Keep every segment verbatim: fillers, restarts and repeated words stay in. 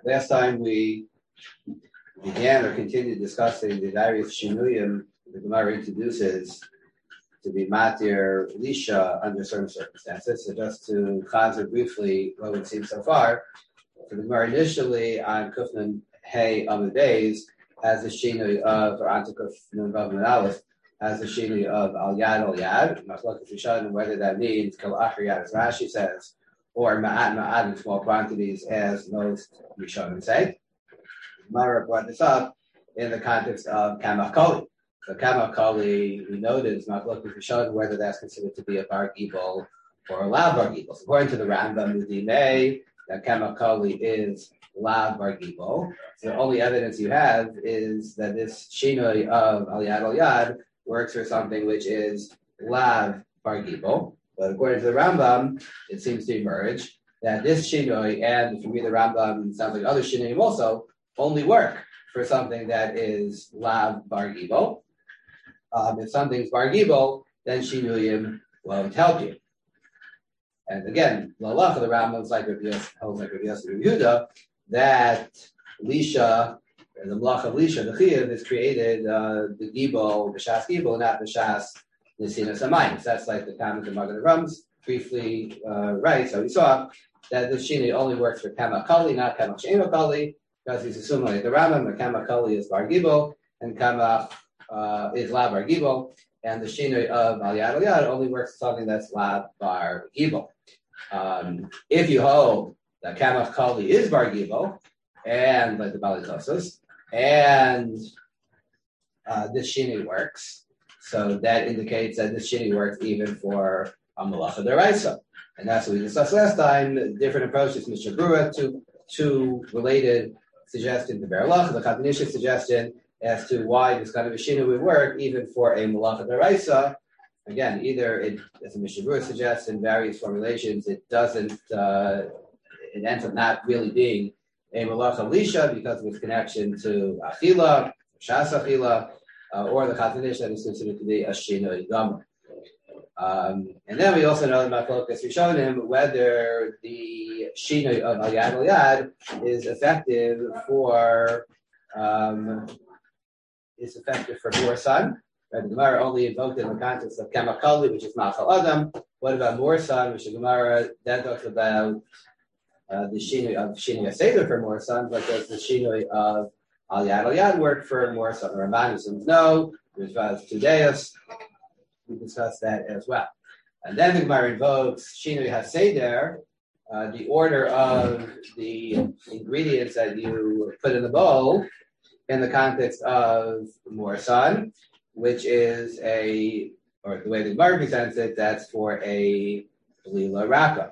Last time we began or continued discussing the various shinuyim the Gemara introduces to be matir lisha under certain circumstances. So just to chazer briefly what we've seen so far, so the Gemara initially on Kufnan Hey on the days has the shinui of, or Antikuf Nun Vav Nun Aleph, has the shinui of al yad al yad. Machlokes Rishonim, whether that means kol achar yad, as Rashi says, or ma'at ma'at in small quantities, as most Rishonim say. Gemara brought this up in the context of kamach koli. So kamach koli, we noted, is machlokes Rishonim whether that's considered to be a bar gibel or a lav bar gibel. So according to the Rambam, Udimei, that kamach koli is lav bar gibel. So the only evidence you have is that this shinoi of al yad al yad works for something which is lav bar gibel. But according to the Rambam, it seems to emerge that this shinoi, and if you read the Rambam, it sounds like other shinoi also, only work for something that is lav bar gibel. Um, if something's bar gibel, then shinuyim won't help you. And again, the halacha of the Rambam is like Rabbi Yosef, like Rabbi Yosef Yehuda, that Lisha, the Malach of Lisha, the Chiyav, is created uh, the Gibel, the Shas Gibel, not the Shas Nesina Samayim. So that's like the comment of Magen Rams briefly uh, right. So we saw that the Shini only works for Kamach Kali, not Kamach She'eno Kali, because he's assuming like the Rambam, the Kamach Kali is Bar Gibel, and Kamach uh, is La Bar Gibel, and the Shini of Al Yad Al Yad only works for something that's La Bar Gibel. Um, if you hold that Kamach Kali is Bar Gibel, and like the Bali Tosos, and uh, this Shini works, so that indicates that this Shini works even for a Malacha Deraisa. And that's what we discussed last time, different approaches, Mishnah Berurah, two, two related suggestions to Berlach, the Chatanishik suggestion as to why this kind of a Shini would work even for a Malacha Deraisa. Again, either it, as the Mishnah Berurah suggests in various formulations, it doesn't, uh, it ends up not really being a Malacha Lisha because of its connection to Achila, Shas Achila, uh, or the Chatanish that is considered to be a Shinoi Gomer. Um, and then we also know that Machlokes Rishonim whether the Shinoi of Al Yad Al Yad is effective for um, is effective for Mor Son. Right? The Gemara only invoked in the context of Kamach Kali, which is Machal Adam. What about Mor Son, which the Gemara that talks about uh, the Shinoi of Shinoi Seder for Mor Son, but does the Shinoi of Al Yad Al Yad work for Mor Son? The Ramban says no. There's Tudeus. We discussed that as well. And then the Gemara invokes Shinoi HaSeder, uh, the order of the ingredients that you put in the bowl in the context of Mor Son, which is a, or the way the Gemara presents it, that's for a Blila Raka.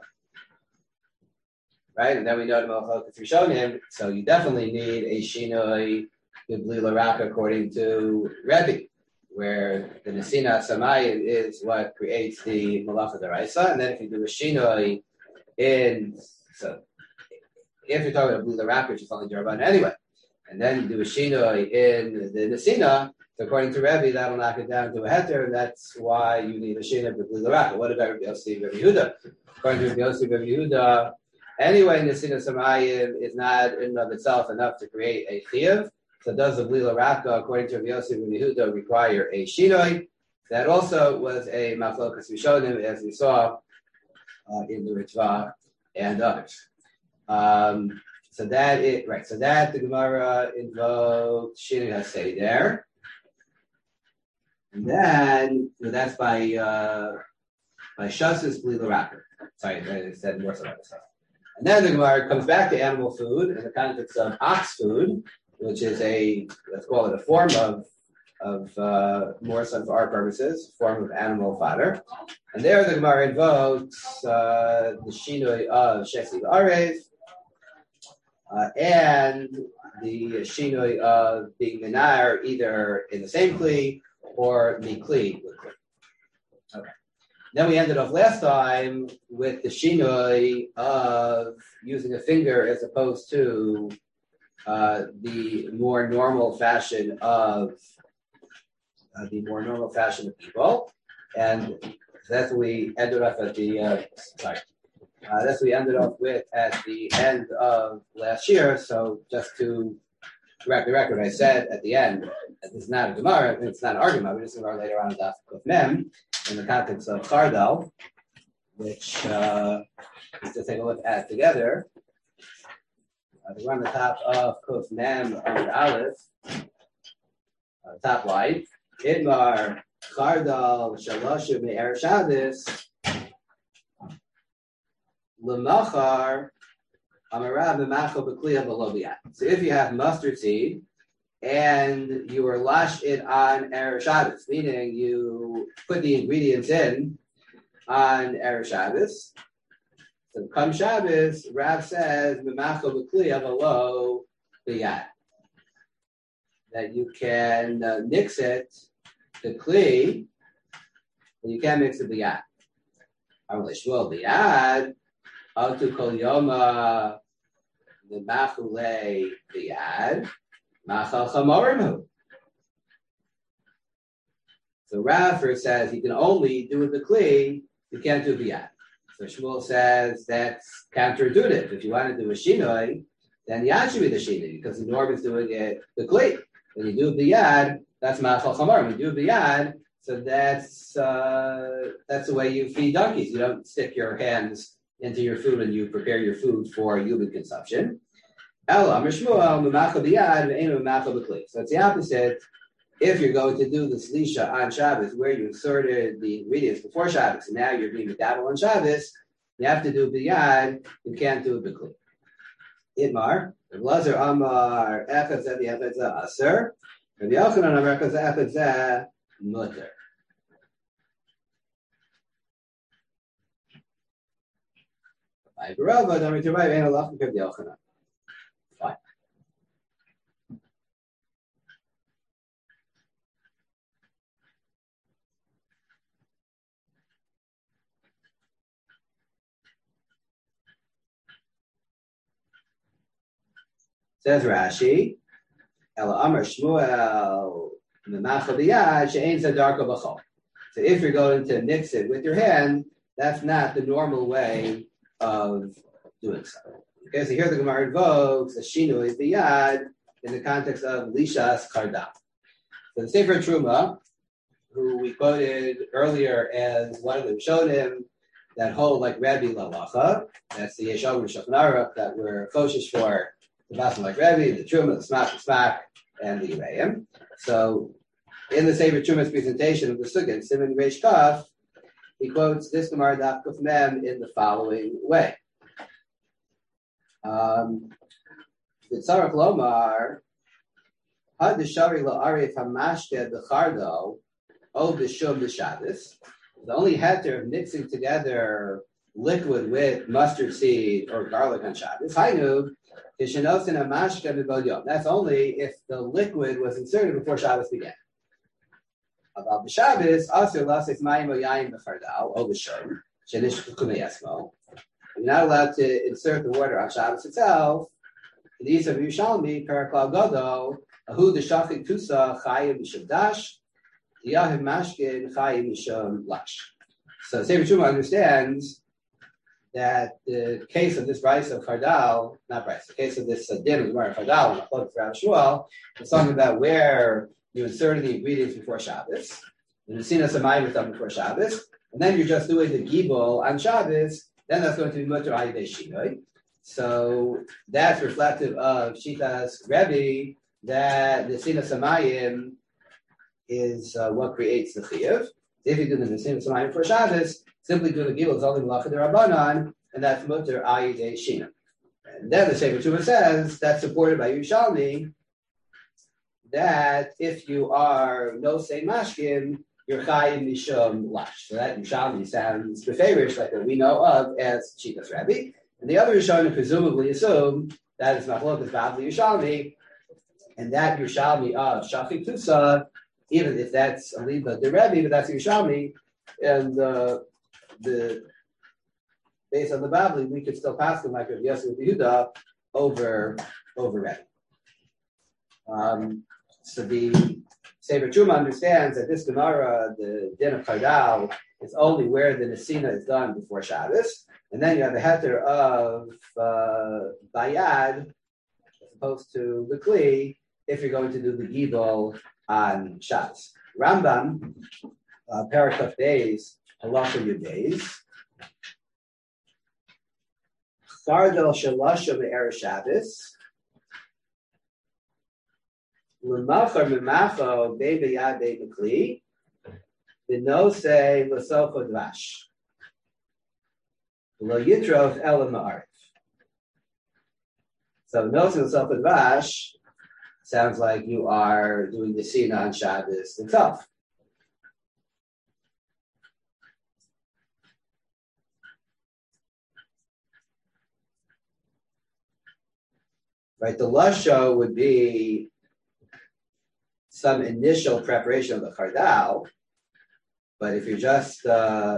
Right? And then we know the Malachot Rishonim, so you definitely need a Shinoi Blila Raka according to Rebbe, where the Nesina Samayim is what creates the Malacha Deraisa, and then if you do a Shinoi in, so if you're talking about Blila Raka, which is only Derabanan anyway, and then you do a Shinoi in the Nesina, so according to Rebbe, that'll knock it down to a heter, and that's why you need a Shinoi for Blila Raka. What about Rabbi Yossi Rabbi Yehuda? According to Rabbi Yossi Rabbi Yehuda, anyway, Nesina Samayim is not in and of itself enough to create a Chiyav. So does the Blila Raka, according to Rabbi Yossi Rabbi Yehuda, require a Shinoi? That also was a Machlokes Rishonim, as we saw uh, in the Ritva and others. Um, so that it right. So that the Gemara invoked Shinoi HaSeder, and then so that's by uh, by Shas's Blila Raka. Sorry, I said more so about this stuff. And then the Gemara comes back to animal food in the context of ox food, which is a, let's call it a form of, of uh, Mor Son for our purposes, form of animal fodder. And there the Gemara invokes uh, the Shinoi of Shesi Arev, uh, and the Shinoi of being Minar either in the same Kli or Mikli with Kli. Okay. Then we ended off last time with the Shinoi of using a finger as opposed to Uh, the more normal fashion of uh, the more normal fashion of people, and that's what we ended up at the uh, sorry. Uh, that's what we ended off with at the end of last year. So just to correct the record, I said at the end, this is not a Gemara, it's not an argument, we're just going to later on in Daf Kuf Mem, in the context of Chardal, which uh, let's just take a look at together. Uh, we're on the top of Kuf Mem on Aleph, uh, top line. Idmar Chardal Shaloshu Me'er Shabbos L'machar Amarav B'machal B'kliya B'loviyat. So if you have mustard seed and you are lashed it on Erev Shabbos, meaning you put the ingredients in on Erev Shabbos, so come Shabbos, Rav says B'machal B'kliya B'loviyat, that you can uh, mix it to kli, but you can't mix it b'yad. Amalei Shmuel b'yad, Altu kol yoma v'machulei b'yad, machal chamorim. So Rav first says you can only do it the kli, you can't do it b'yad. So Shmuel says that's counterintuitive. If you want to do a shinoi, then yad should be the shinoi, because the norm is doing it the kli. When you do it b'yad, that's machal chamorim. When you do it b'yad, so that's uh, that's the way you feed donkeys. You don't stick your hands into your food and you prepare your food for human consumption. So it's the opposite. If you're going to do the slisha on Shabbos, where you inserted the ingredients before Shabbos, and now you're being medabel on Shabbos, you have to do b'yad. You can't do it b'kli. Itmar, Lazar Amar Echad Zeh Echad Zeh Aser, and the Yochanan Amar Echad Zeh Echad Zeh Mutter. Fine. Says Rashi, Ela Amar Shmuel Memachal B'yad She'ein Zadarko B'chol. So if you're going to mix it with your hand, that's not the normal way of doing so. Okay, so here the Gemara invokes the Shinui B'yad in the context of Lishas Chardal. So the Sefer Truma, who we quoted earlier as one of the Rishonim that hold like Rabbi Lalacha, that's the Yeshua and Shulchan Aruch that we're koshish for. The Basma like Rebbe, the Truma, the Smak, the Smak, and the Yereim. So, in the Sefer Truma's presentation of the Sukkot, Simon Reish Kaf, he quotes this Gemara Daf Kuf Mem in the following way. Um, V'tzarach lomar, had d'shari la'arif hamashke b'chardo, o b'shum b'shabbos. The only heter of mixing together liquid with mustard seed or garlic on Shabbos. Hainu, that's only if the liquid was inserted before Shabbos began. About the Shabbos, also lasik mayim o yayin b'chardal o b'shum shenish kukumei esmo. You're not allowed to insert the water on Shabbos itself. In the East of Yerushalmi, Paraklal Godo, ahu d'shachik tusa chayim mishum dash, yahim mashkin chayim mishum lash. So Sefer Truma understands that the case of this rice of Chardal, not rice, the case of this uh, din of Gemara Chardal, and Achot for Rav Shmuel, is talking about where you inserted the ingredients before Shabbos, and you've seen a samayim done before Shabbos, and then you're just doing the gibel on Shabbos, then that's going to be mutter ayidei shinoi. So that's reflective of Shitas Rebbe that the Sina Samayim is uh, what creates the chiyuv. If you do the Sina Samayim for Shabbos, simply do the gibel, it's only malacha d'Rabbanan, and that's mutter ayidei shina. And then the Sefer Truma says that's supported by Yerushalmi that if you are no say mashkin, you're chayim mishum lash. So that Yerushalmi sounds beferish, like that we know of as Shitas Rabbi. And the other Rishonim presumably assume that it's machlokas b'avli Yerushalmi, and that Yerushalmi of Shachik Tusa, even if that's a liba the Rebbe, but that's Yerushalmi, and uh, the based on the Bavli, we could still pass them like Rav Yosef Yehuda over over Rebbe. Um, so the Sefer Truma understands that this Gemara, the din of Kardal, is only where the Nesina is done before Shabbos, and then you have the heter of uh, Bayad, as opposed to the Kli, if you're going to do the Gibel on Shabbos. Rambam, uh, Parakuf days, Halacha Yud days. Chardal Shalasha Me'er Shabbos. L'machar Memacho Be'Bayad Be'Kli. V'nosei L'sofa Dvash. Lo Yitrof Ela Ma'arif. So Nosei L'sofa Dvash sounds like you are doing the Sina on Shabbos itself. Right, the lasho would be some initial preparation of the chardal, but if you're just uh,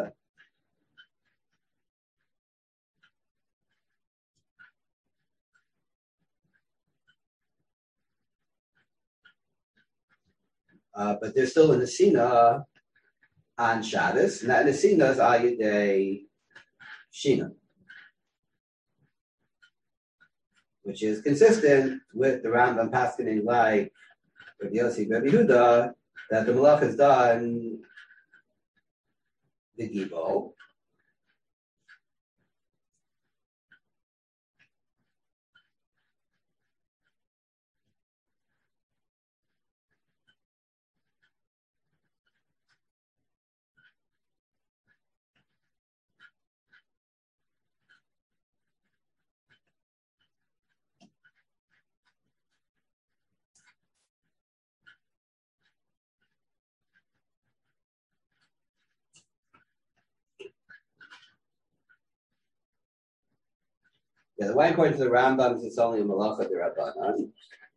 uh, but there's still a nesina on Shabbos, and that nesina is ayidei shina, which is consistent with the Rambam paskening like Rabbi Yossi Rabbi Yehuda that the malach is done the gibel. Yeah, the way according to the Rambam is it's only a malacha d'Rabbanan.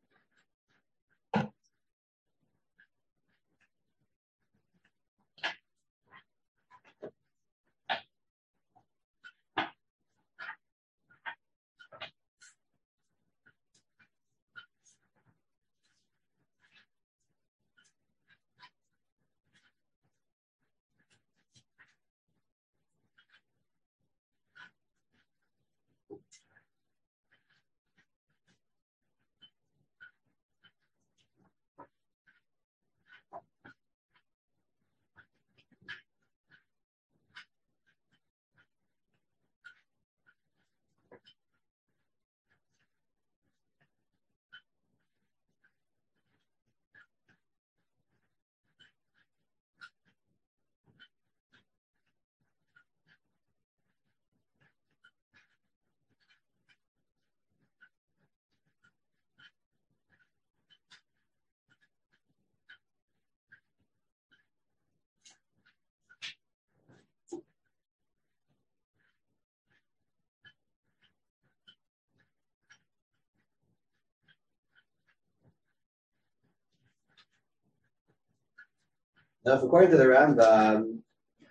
Now, if according to the Rambam,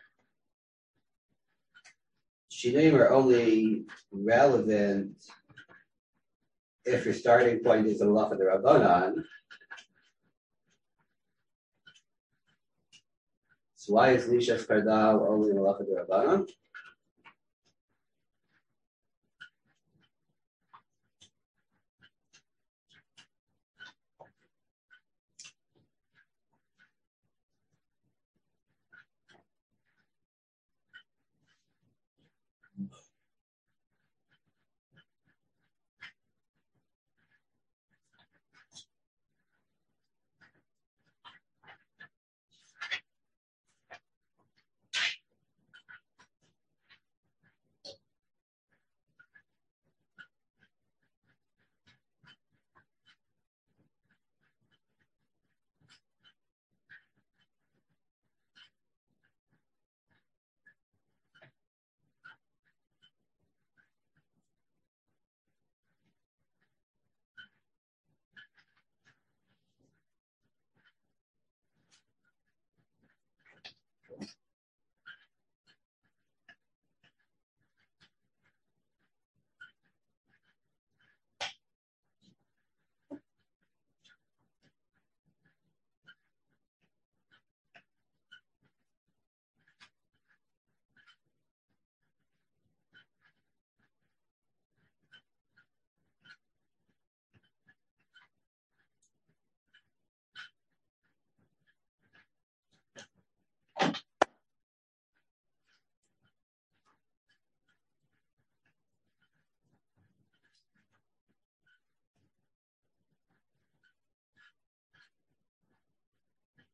Shinuim are only relevant if your starting point is the malacha d'Rabbanan. So why is Lishas Kardal only malacha d'Rabbanan?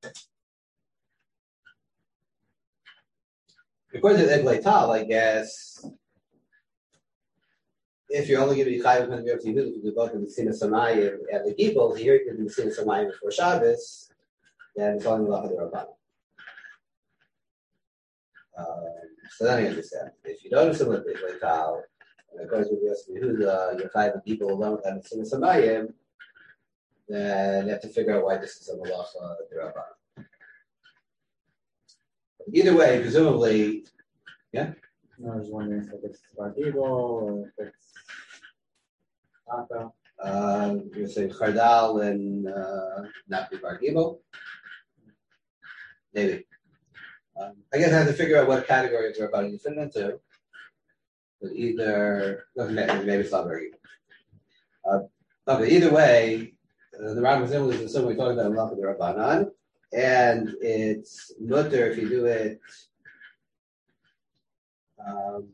According to the Iglay Tal, I guess, if you're only going to be Chayiv when you're to do both the Messina Samayim and the Gibel, here you can do Messina Samayim before Shabbos, then it's only Lacha D'Rabbanan. Um, so then I understand. If you don't understand what the Iglay Tal, and according to the Yehuda, you're Chayiv and people alone with Messina Samayim, then you have to figure out why this is a Malacha D'Rabbanan. Either way, presumably, yeah? No, I was wondering if it's Bar Gibel or if it's Taka. Uh, you're saying Chardal and uh, not be Bar Gibel? Maybe. Um, I guess I have to figure out what categories we're about to fit into. But either, maybe it's not Bar Gibel. Uh, okay, either way, uh, the Rambam is assuming we're talking about Malacha D'Rabbanan, and it's mutter if you do it. Um,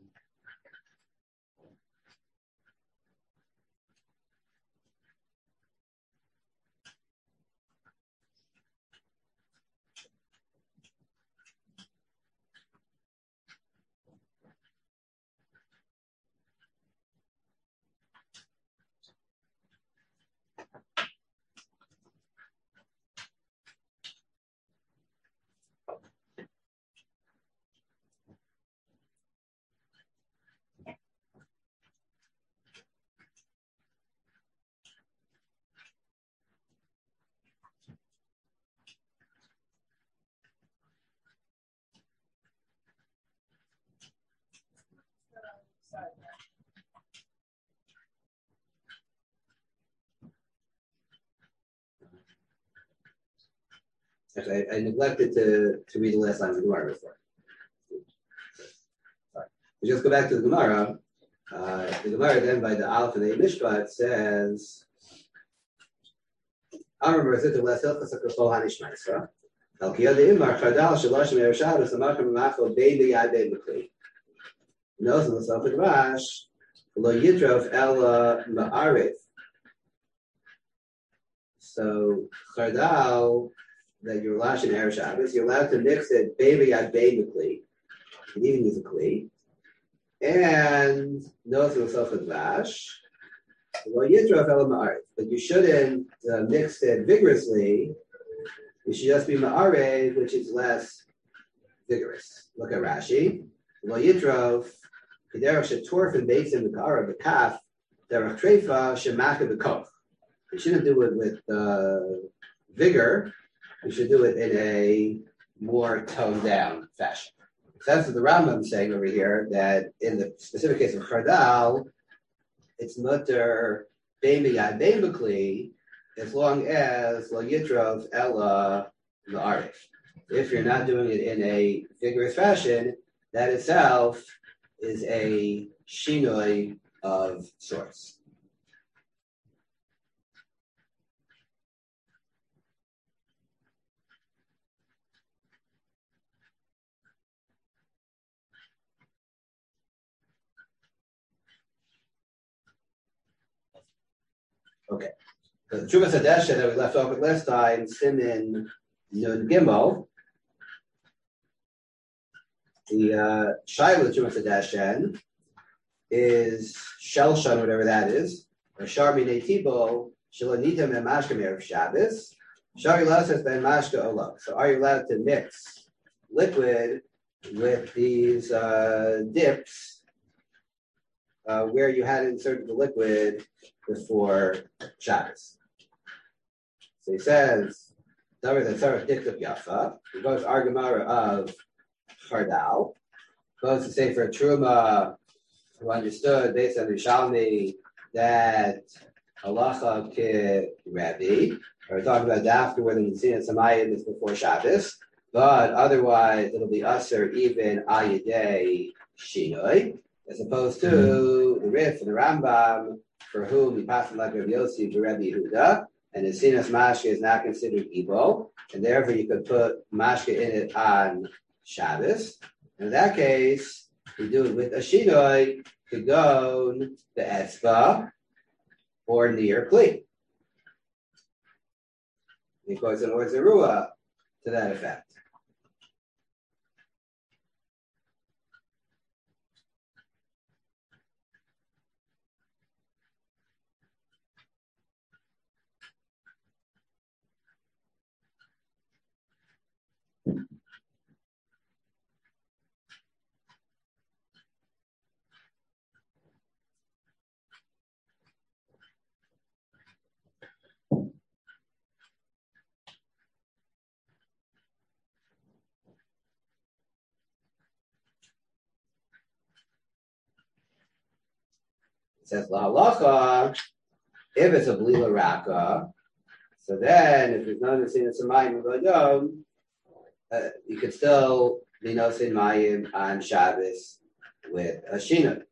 Actually, I, I neglected to, to read the last line of the Gemara before. Sorry. We just go back to the Gemara. Uh, the Gemara then by the Aleph and the Mishpat says, Amar Merzit Les Hilchas HaKol HaNishmaisra Al Kiyod Imar Chardal Shalosh Me'er Shabbos Amakar Memachol Bein B'Yad Bein B'Kli Knows in the Saf Drash Lo Yidrov Ela Ma'arif. So Chardal that you're allowed in Erev Shabbos, you're allowed to mix it baby at baby kli. You can even use a kli. And notice yourself with vash. Well, yitra fell ma'arev, but you shouldn't uh, mix it vigorously. You should just be ma'arev, which is less vigorous. Look at Rashi. Well, yitrov kederach shetorf and bakes in the kara the kaf derech treifa shemaka the koch. You shouldn't do it with uh, vigor. You should do it in a more toned down fashion. So that's what the Rambam is saying over here, that in the specific case of Chardal, it's mutter bein b'yad bein b'kli, as long as lo yitrov ella la'arif. If you're not doing it in a vigorous fashion, that itself is a shinoi of sorts. Okay. The Truma Sadesha that we left off with last time, Simin Nun Gimel, the uh, Shaila of Truma Sadesha is Shelshan, whatever that is, or Sharmi Netibo, Shalonita Memashka Merev Shabbos, Shari Lasas Ben Mashka Olam. So are you allowed to mix liquid with these uh, dips uh, where you had inserted the liquid before Shabbos? So he says, Davar the Tzarech Diktuk Yafa, he goes Argamara of Chardal, goes to say for Truma, who understood based on Rishalmi that halacha ke Rabbi, or we're talking about after whether the Messina Samayim is before Shabbos, but otherwise it'll be usher even ayidei shinoi, as opposed to the Rif and the Rambam, for whom we pass like Rabbi Yossi to Rabbi Yehuda, and the Sinas Mashke is not considered evil, and therefore you could put Mashke in it on Shabbos. And in that case, we do it with a Shinoi, Kagon, the Etzba, or near Kli. Because in Orzerua, to that effect. It says la halacha, if it's a blila raka, so then if there's no nosin in Samayim Yom, uh, you could still be nosin Mayim on Shabbos with a shina.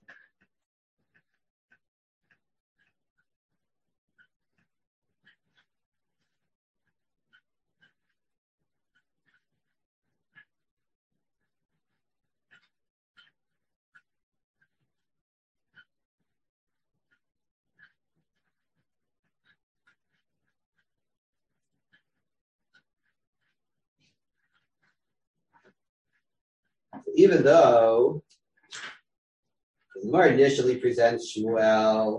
Even though the Gemara initially presents Shmuel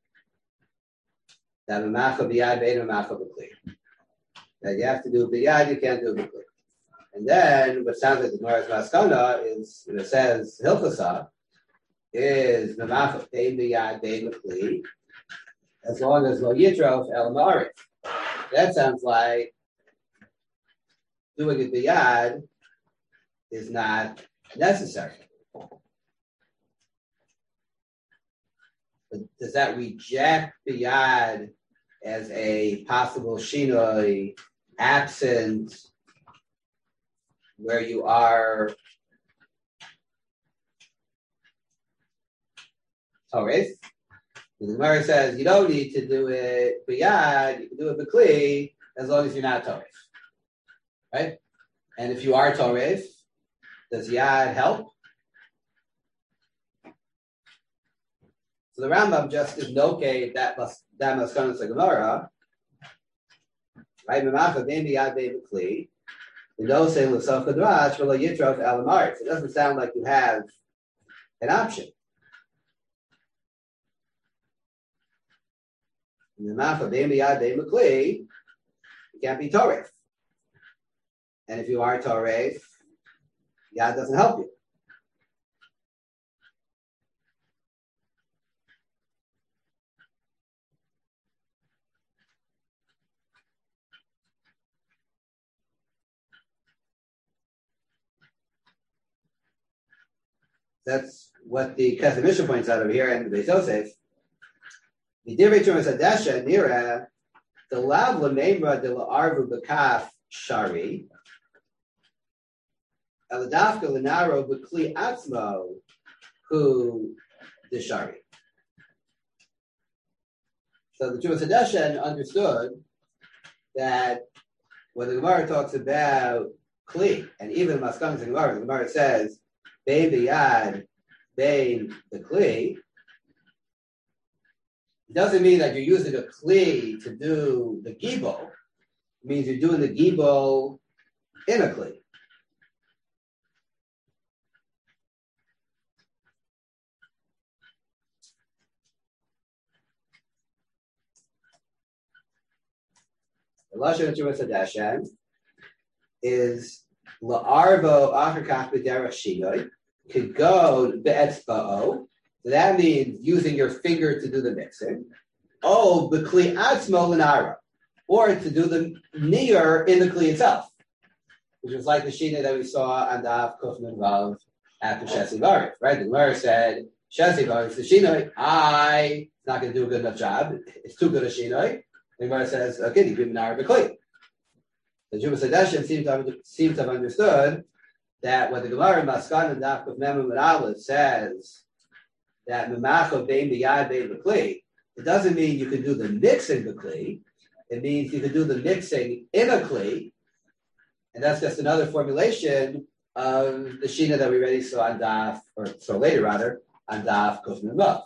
that Mamacha b'yad bein Mamacha b'kli, that you have to do b'yad, you can't do b'kli. And then what sounds like the Gemara's maskana is, when it says Hilchasa, is Mamacha bein b'yad bein b'kli, as long as lo yitrof el ma'arif. That sounds like doing it b'yad is not necessary. But does that reject biyad as a possible shinoi absent where you are Torah? The Gemara says you don't need to do it biyad, you can do it b'kli as long as you're not Torah. Right? And if you are Torah, does yad help? So the Rambam just is nokay that must that must come to the Gemara. Right? Mamacha bein b'yad bein b'kli. You know, say l'sof kadrash v'lo yitrof el ma'arif. It doesn't sound like you have an option. Mamacha bein b'yad bein b'kli. You can't be Torah. And if you are Torah, yad doesn't help you. That's what the Kesef Mishnah points out over here, and the Beis Yosef. The Divrei Tumas Hadesha Nira, the Lav L'Meimra de L'Arvu B'Kaf Shari, Eladafka L'Naro B'Kli Atzmo Hu Deshari. So the Tumas Hadesha understood that when the Gemara talks about Kli, and even Maskanas in Gemara, the Gemara says, Bein b'yad, bein the kli. It doesn't mean that you're using a kli to do the gibel. It means you're doing the gibel in a kli. The lashon of Tumas Hadesha is la'arvo achar b'derech shinoi. Could go be'etzba'o. So that means using your finger to do the mixing. Oh, b'kli atzmo l'nara. Or to do the near in the kli itself. Which was like the shina that we saw on the Av Kufman Vav after Shesi Baruch. Right? The Gemara said, Shesi Baruch, the shina, I, it's not going to do a good enough job. It's too good a shina. The Gemara says, okay, you give nara b'kli. The Tumas Hadesha seems to have, seems to have understood that when the Gemara in Maskan and Daf of Mem and Aleph says that Memacho bein b'yad bein b'kli, it doesn't mean you can do the mixing b'kli. It means you can do the mixing in a kli, and that's just another formulation of the shina that we already saw on Daf, or so later rather, on Daf Kufman Vav.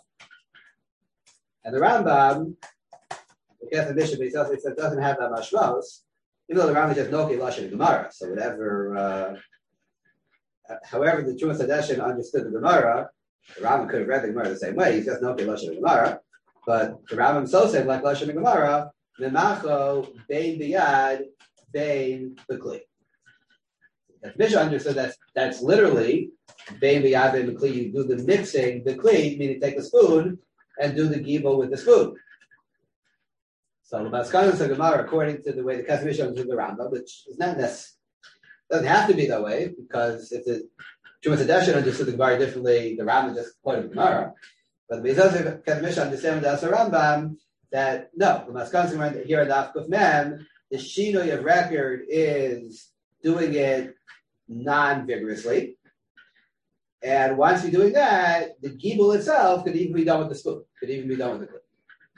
And the Rambam, the Kesef Mishnah, says it doesn't have that mashmos even though the Rambam just Noki Lashon Gemara, so whatever, uh, however the Trumas Hadeshin understood the Gemara, the Rambam could have read the Gemara the same way. He's just Noki Lashon Gemara, but the Rambam so said like Lashon Gemara, Nemacho Bein Biyad Bein B'Kli. The Mishnah understood that's that's literally Bein Biyad Bein B'Kli. You do the mixing B'Kli, meaning take a spoon and do the gibel with the spoon. So the Maskanos of Gemara, according to the way the Kesef understood the Rambam, which is not necessary, doesn't have to be that way, because if the Trumas Hadeshin understood the Gemara differently, the Rambam just quoted the Gemara. But the Kesef understand that's the Rambam that no, the Maskanos Gemara here at the Afkuf Mem, the Shinoi of record is doing it non-vigorously, and once you're doing that, the gibel itself could even be done with the spoon, could even be done with the clip.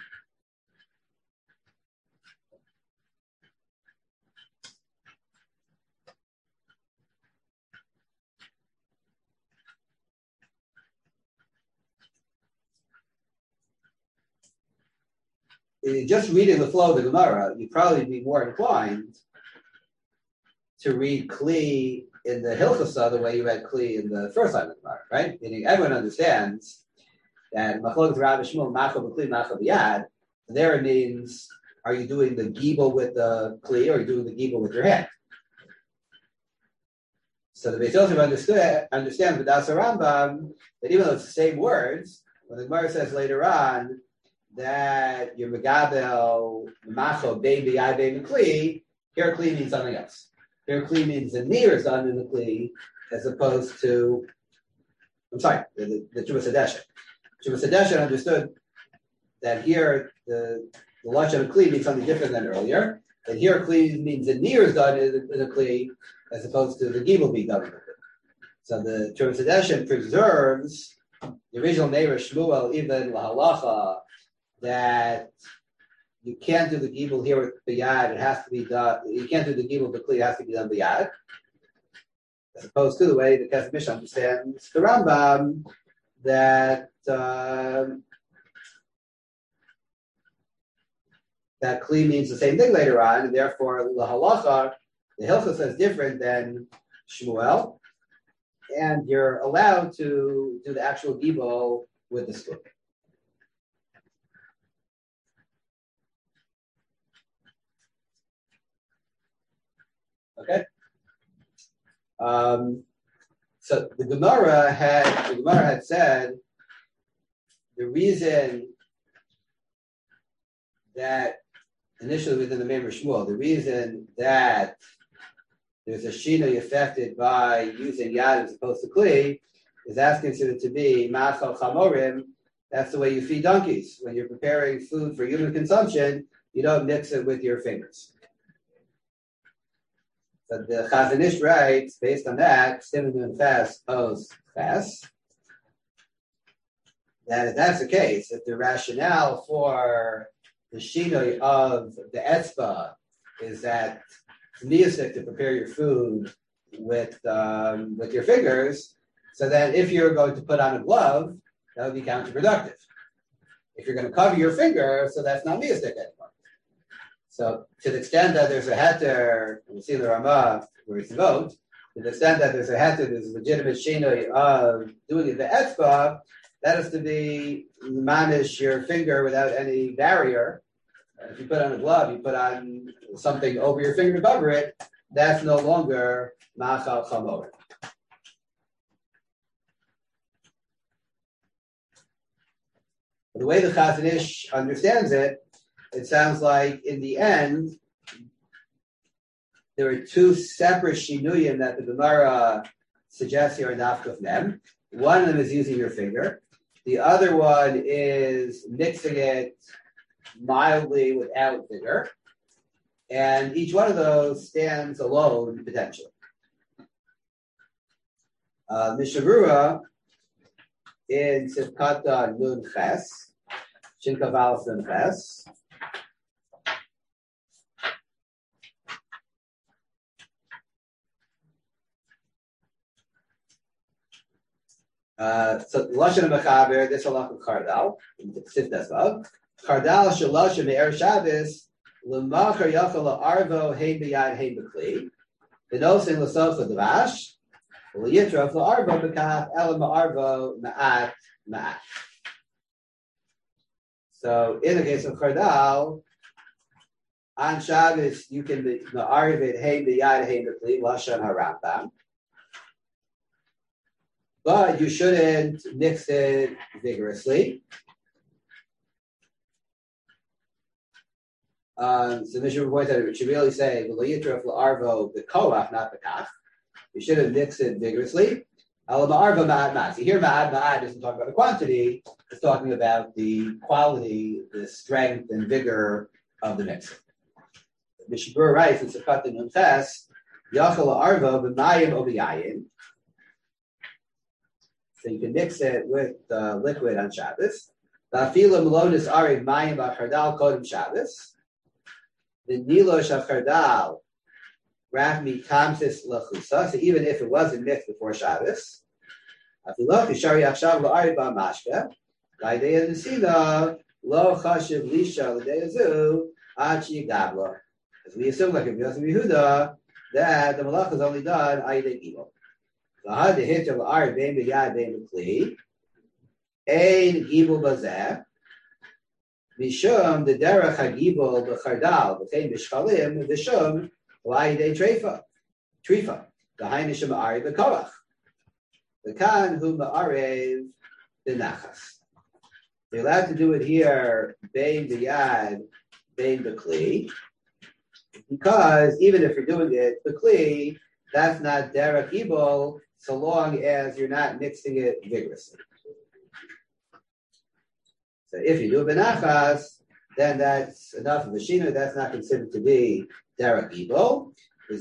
Just reading the flow of the Gemara, you'd probably be more inclined to read Kli in the Hilchasa the way you read Kli in the first line of the Gemara, right? Meaning everyone understands that Machlokes Rav Shmuel Macho B'Kli Macho B'Yad. There it means, are you doing the gibel with the Kli or are you doing the gibel with your hand? So the Beis Yosef understood understands with Das Rambam that even though it's the same words, when the Gemara says later on that your megabel macho bein b'yad bein kli, here kli means something else. Here kli means the near is done in the kli, as opposed to, I'm sorry, the the Trumas Hadeshin. Trumas Hadeshin understood that here the the lashon of kli means something different than earlier, and here kli means the near is done in the, in the kli, as opposed to the gibel being done in the kli. So the Trumas Hadeshin preserves the original neighbor Shmuel even lahalacha, that you can't do the gibel here with biyad, it has to be done, you can't do the gibel with kli, it has to be done biyad, as opposed to the way the Kesef Mishnah understands the Rambam, that um, that kli means the same thing later on, and therefore the halacha, the hilchos is different than Shmuel, and you're allowed to do the actual gibel with the spoon. Okay. Um, so the Gemara had the Gemara had said the reason that initially within the Meimer Shmuel, the reason that there's a shinoi affected by using yad as opposed to kli is that's considered to be machal chamorim. That's the way you feed donkeys. When you're preparing food for human consumption, you don't mix it with your fingers. But the Chazon Ish writes, based on that, Simon fast post fast, that if that's the case, if the rationale for the shinoi of the etzba is that it's neastic to prepare your food with um, with your fingers, so then if you're going to put on a glove, that would be counterproductive. If you're going to cover your finger, so that's not neastic anymore. So to the extent that there's a heter, we see in the Ramah where it's vote, to the extent that there's a heter, there's a legitimate shinoi of doing it the etzba, that is to be manish your finger without any barrier. If you put on a glove, you put on something over your finger to cover it, that's no longer machal chamor. The way the Chazon Ish understands it, it sounds like in the end, there are two separate shinuyim that the Gemara suggests here in Afkuf Mem. One of them is using your finger. The other one is mixing it mildly without vigor. And each one of those stands alone potentially. Uh, Mishavura in Sivkata Nun Ches, Shinkaval Nun Ches, Uh, so Lashon Mechaber, this halach of Chardal, Sif Desvav. Chardal Shalashim Me'er Shabbos L'machar yachal la'arvo hein b'yad hein b'kli. V'nosin l'socha d'vash. L'yitrof la'arvo b'kaf ela ma'arvo ma'at ma'at. So in the case of Chardal, on Shabbos you can ma'arv it hein b'yad hein b'kli lashon harambam. But you shouldn't mix it vigorously. Um, so Mishnah points out it should really say "V'lo yitraf la'arvo b'koach," not b'kaf. You shouldn't mix it vigorously. Ala ma'arvo ma'ad ma'ad. So here ma'ad ma'ad doesn't talk about the quantity; it's talking about the quality, the strength and vigor of the mixer. Mishnah Berurah writes in Sukkot Nun Ches, "Yachal la'arvo b'mayim o b'yayin." So you can mix it with uh, liquid on Shabbos. Va'afila melonis arev mayim b'chardal kodem Shabbos. The nilosh achardal rachmi tamsis lachusa. So even if it wasn't mixed before Shabbos, afiloch yishari achshav la'arev ba'mashka. La'idei nesina lo chashiv lisha l'dei azu ad sheyigabla. As we assume, like in Yosef Yehuda, that the malach is only done ayidei gibel. Lahad the hit of la'arev bein b'yad bein b'kli. Ein gibel bazeh. Mishum the derech hagibol b'chardal b'chein b'shchalim v'shum l'ayidei treifa trifa the hainish ma'arev b'koach the kan hu ma'arev b'nachas. You're allowed to do it here bein b'yad bein b'kli because even if you're doing it b'kli, that's not derech gibol so long as you're not mixing it vigorously. So if you do benachas, then that's enough of a shino. That's not considered to be derech gibol.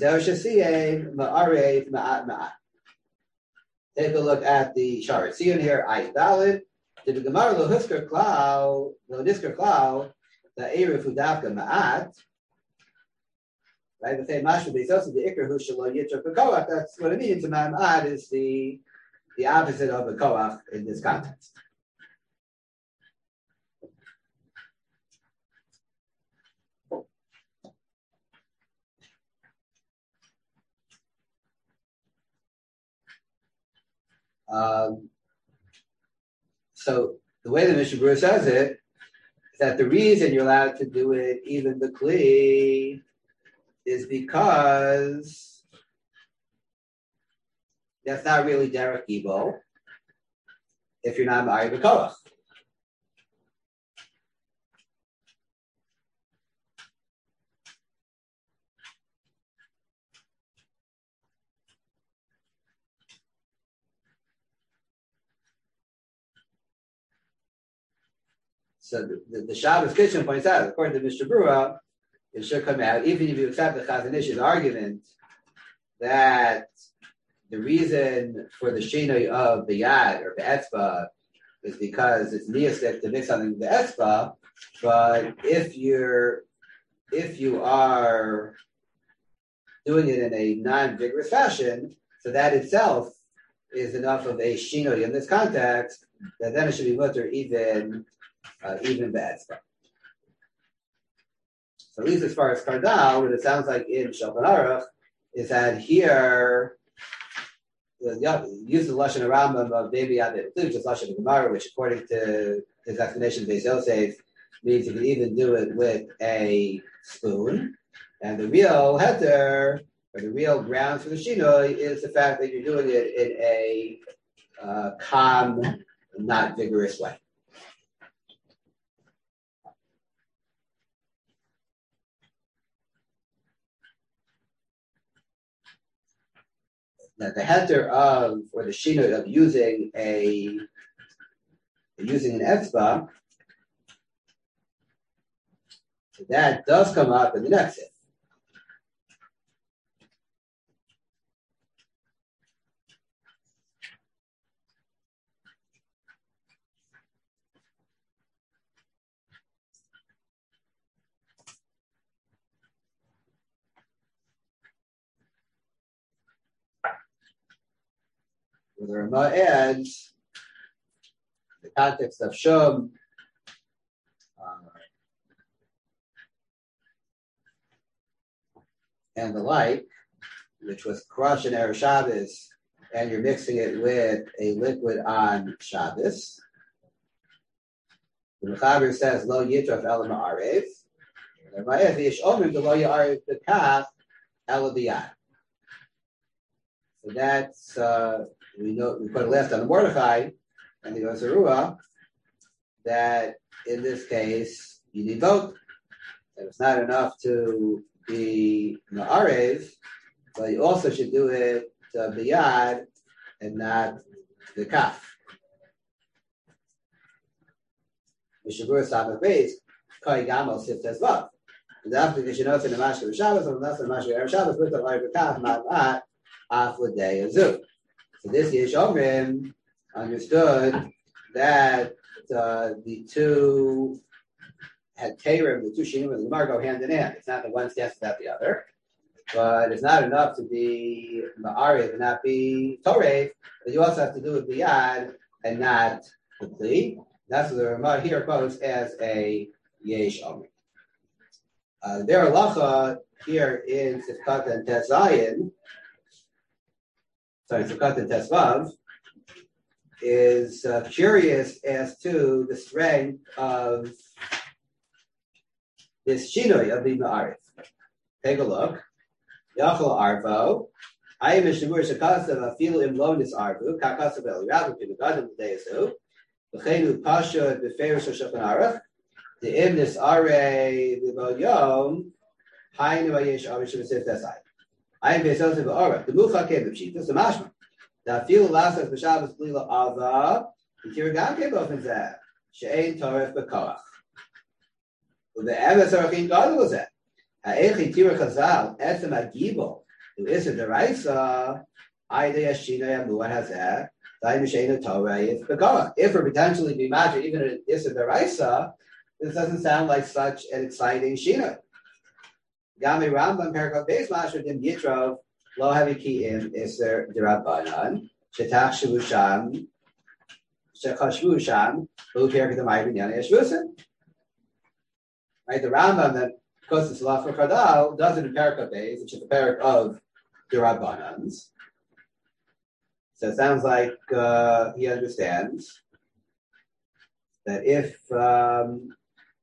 Take a look at the Sharet Sion here. I valid. Did the Gemara lo husker klau lo nisker klau the erev hudavka ma'at. Right, the same mashma beisos the ikar hu shelo yitzur b'koach. That's what it means. Ma'at is the the opposite of a koach in this context. Um, so the way the Mishnah Berurah says it is that the reason you're allowed to do it even the kli is because that's not really derech gibol if you're not ma'arev b'koach. So the, the, the Shabbos Kitchen points out, according to Mishnah Berurah, it should come out, even if you accept the Chazon Ish's argument that the reason for the shinoi of the yad or the etzba is because it's niyasek to mix something with the etzba, but if you're if you are doing it in a non-vigorous fashion, so that itself is enough of a shinoi in this context that then it should be mutter even uh, even the etzba. So at least as far as Kardal, what it sounds like in Shulchan Aruch is that here the use the lashon Rambam of baby yad which is lashon Gemara, which according to his explanation, Beis Yosef means you can even do it with a spoon. And the real heter or the real grounds for the shinoi is the fact that you're doing it in a uh, calm, not vigorous way. That the heter of, or the shinoi of using a, using an etzba, that does come up in the next hit. Where the Ramah adds the context of Shum, uh, and the like, which was crushed in Erev Shabbos, and you're mixing it with a liquid on Shabbos. The Mechaber says, Lo Yitraf Ela Ma'arev. And Ma'arev Yish Omer, Lo Ya'arev B'Kaf Ela B'Yad. So that's, uh, we know, we put a left on the Mordechai and the Yosarua, that in this case, you need both. And it's not enough to be Ma'arev, but you also should do it uh, B'Yad and not the Kaf. Mishabur Sabbath base, Koi Gamal Sift as well. And after the Shinot in the Mashka Shabbos, and less than Mashka Erev Shabbos, with the Life of Kaf, Ma'at, Afladei Azu. So this Yesh Omrim understood that uh, the two had Terim, the two Shinim and the Gemara go hand in hand. It's not that one stands without the other, but it's not enough to be Ma'ariv and not be Torah, but you also have to do it B'Yad and not the Kli. That's what the Ramah here quotes as a Yesh Omrim. Uh, their halacha here in Sifkat and Tezayin, sorry, Sifkat and Tezvav, is uh, curious as to the strength of this Shinoi of the Ma'arif. Take a look. Yachal Arvo, I am a Shemur Shakasav Afilu Im Lonis Arvu, Kakasav El Rabu Pinugadim Deyasu, V'chenu Pasha B'Ferish Shulchan Aruch, the Imnis Are L'Vod Yom, Hainu Ayesh Avish V'Sif Tesai. I am Besosim V'Aruch, the Mucha Kev B'Pshitas, the Mashma. The Afilu Lasas B'Shabbos Blila Ava, the Kiragam Kev Ofen Zeh, She'ein Toref B'Koach. The Emes Arachin Gadol was that. Ha'echi Tira Chazal, Etzem Agibol, who is a Deraisa, Aidei Ashina Yamu Hazeh, Daim Sheina Torah Yif B'Koach. If we're potentially be magic, even if it's a Deraisa, this doesn't sound like such an exciting Shina. Gami Rambam Perikov Beis Mashra Dim Yitrov Lo Haviki Im Iser Dirabanan Shetach Shavusham Shechashvu Sham Lu Perikov Ma'ivin Yana Yeshvusim. Right, the Rambam that goes to Salaf Chadal does it in Perikov Beis, which is the parak of Dirabanans. So it sounds like uh, he understands that if um,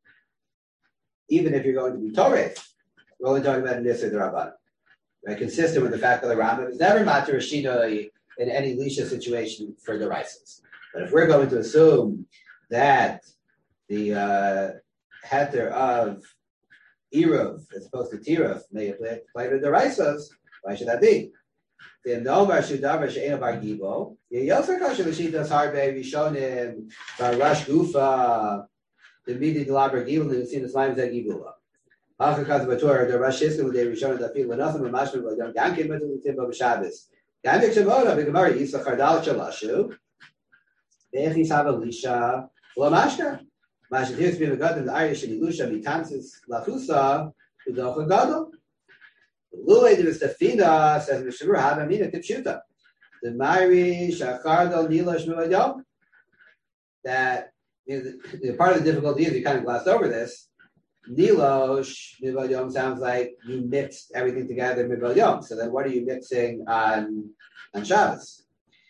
even if you're going to be Torah, we're only talking about an Isser D'Rabbanan, right? Consistent with the fact that the Rambam is never matter Shina in any Lisha situation for the Rises. But if we're going to assume that the uh, heter of Eruv as opposed to Tiruf may apply to the Rises, why should that be? The Nomer Shudavar She'ena Bar Gibo, Yofer Kasher L'Shitas Harbe Rishonim Bar Rash Gufa, the Midi Delabar Gibel, and seen the Slime Zed Gibula. Hachakaz Bator, the Rash Yiskim, the Rishonim, the Fil, and nothing but Mashman, but don't Gankim, but the Timbo Shabbos. Gandik Shavoda, Bigamari, Yisach Hardal Shalashu, Bechis Havalisha, Lamashka. Masha here to be begotten the Irish and Ilusha, Mitansis, Lachusa, Udocha Gadol. Lule de Stefina says Mishabur Havamina Tipshuta. The Mari Shachardal Nila Shmuadom. That you know, the, the part of the difficulty is you kind of glossed over this. Nilosh Mivalyom sounds like you mixed everything together Mivalyom. So then what are you mixing on on Shabbos?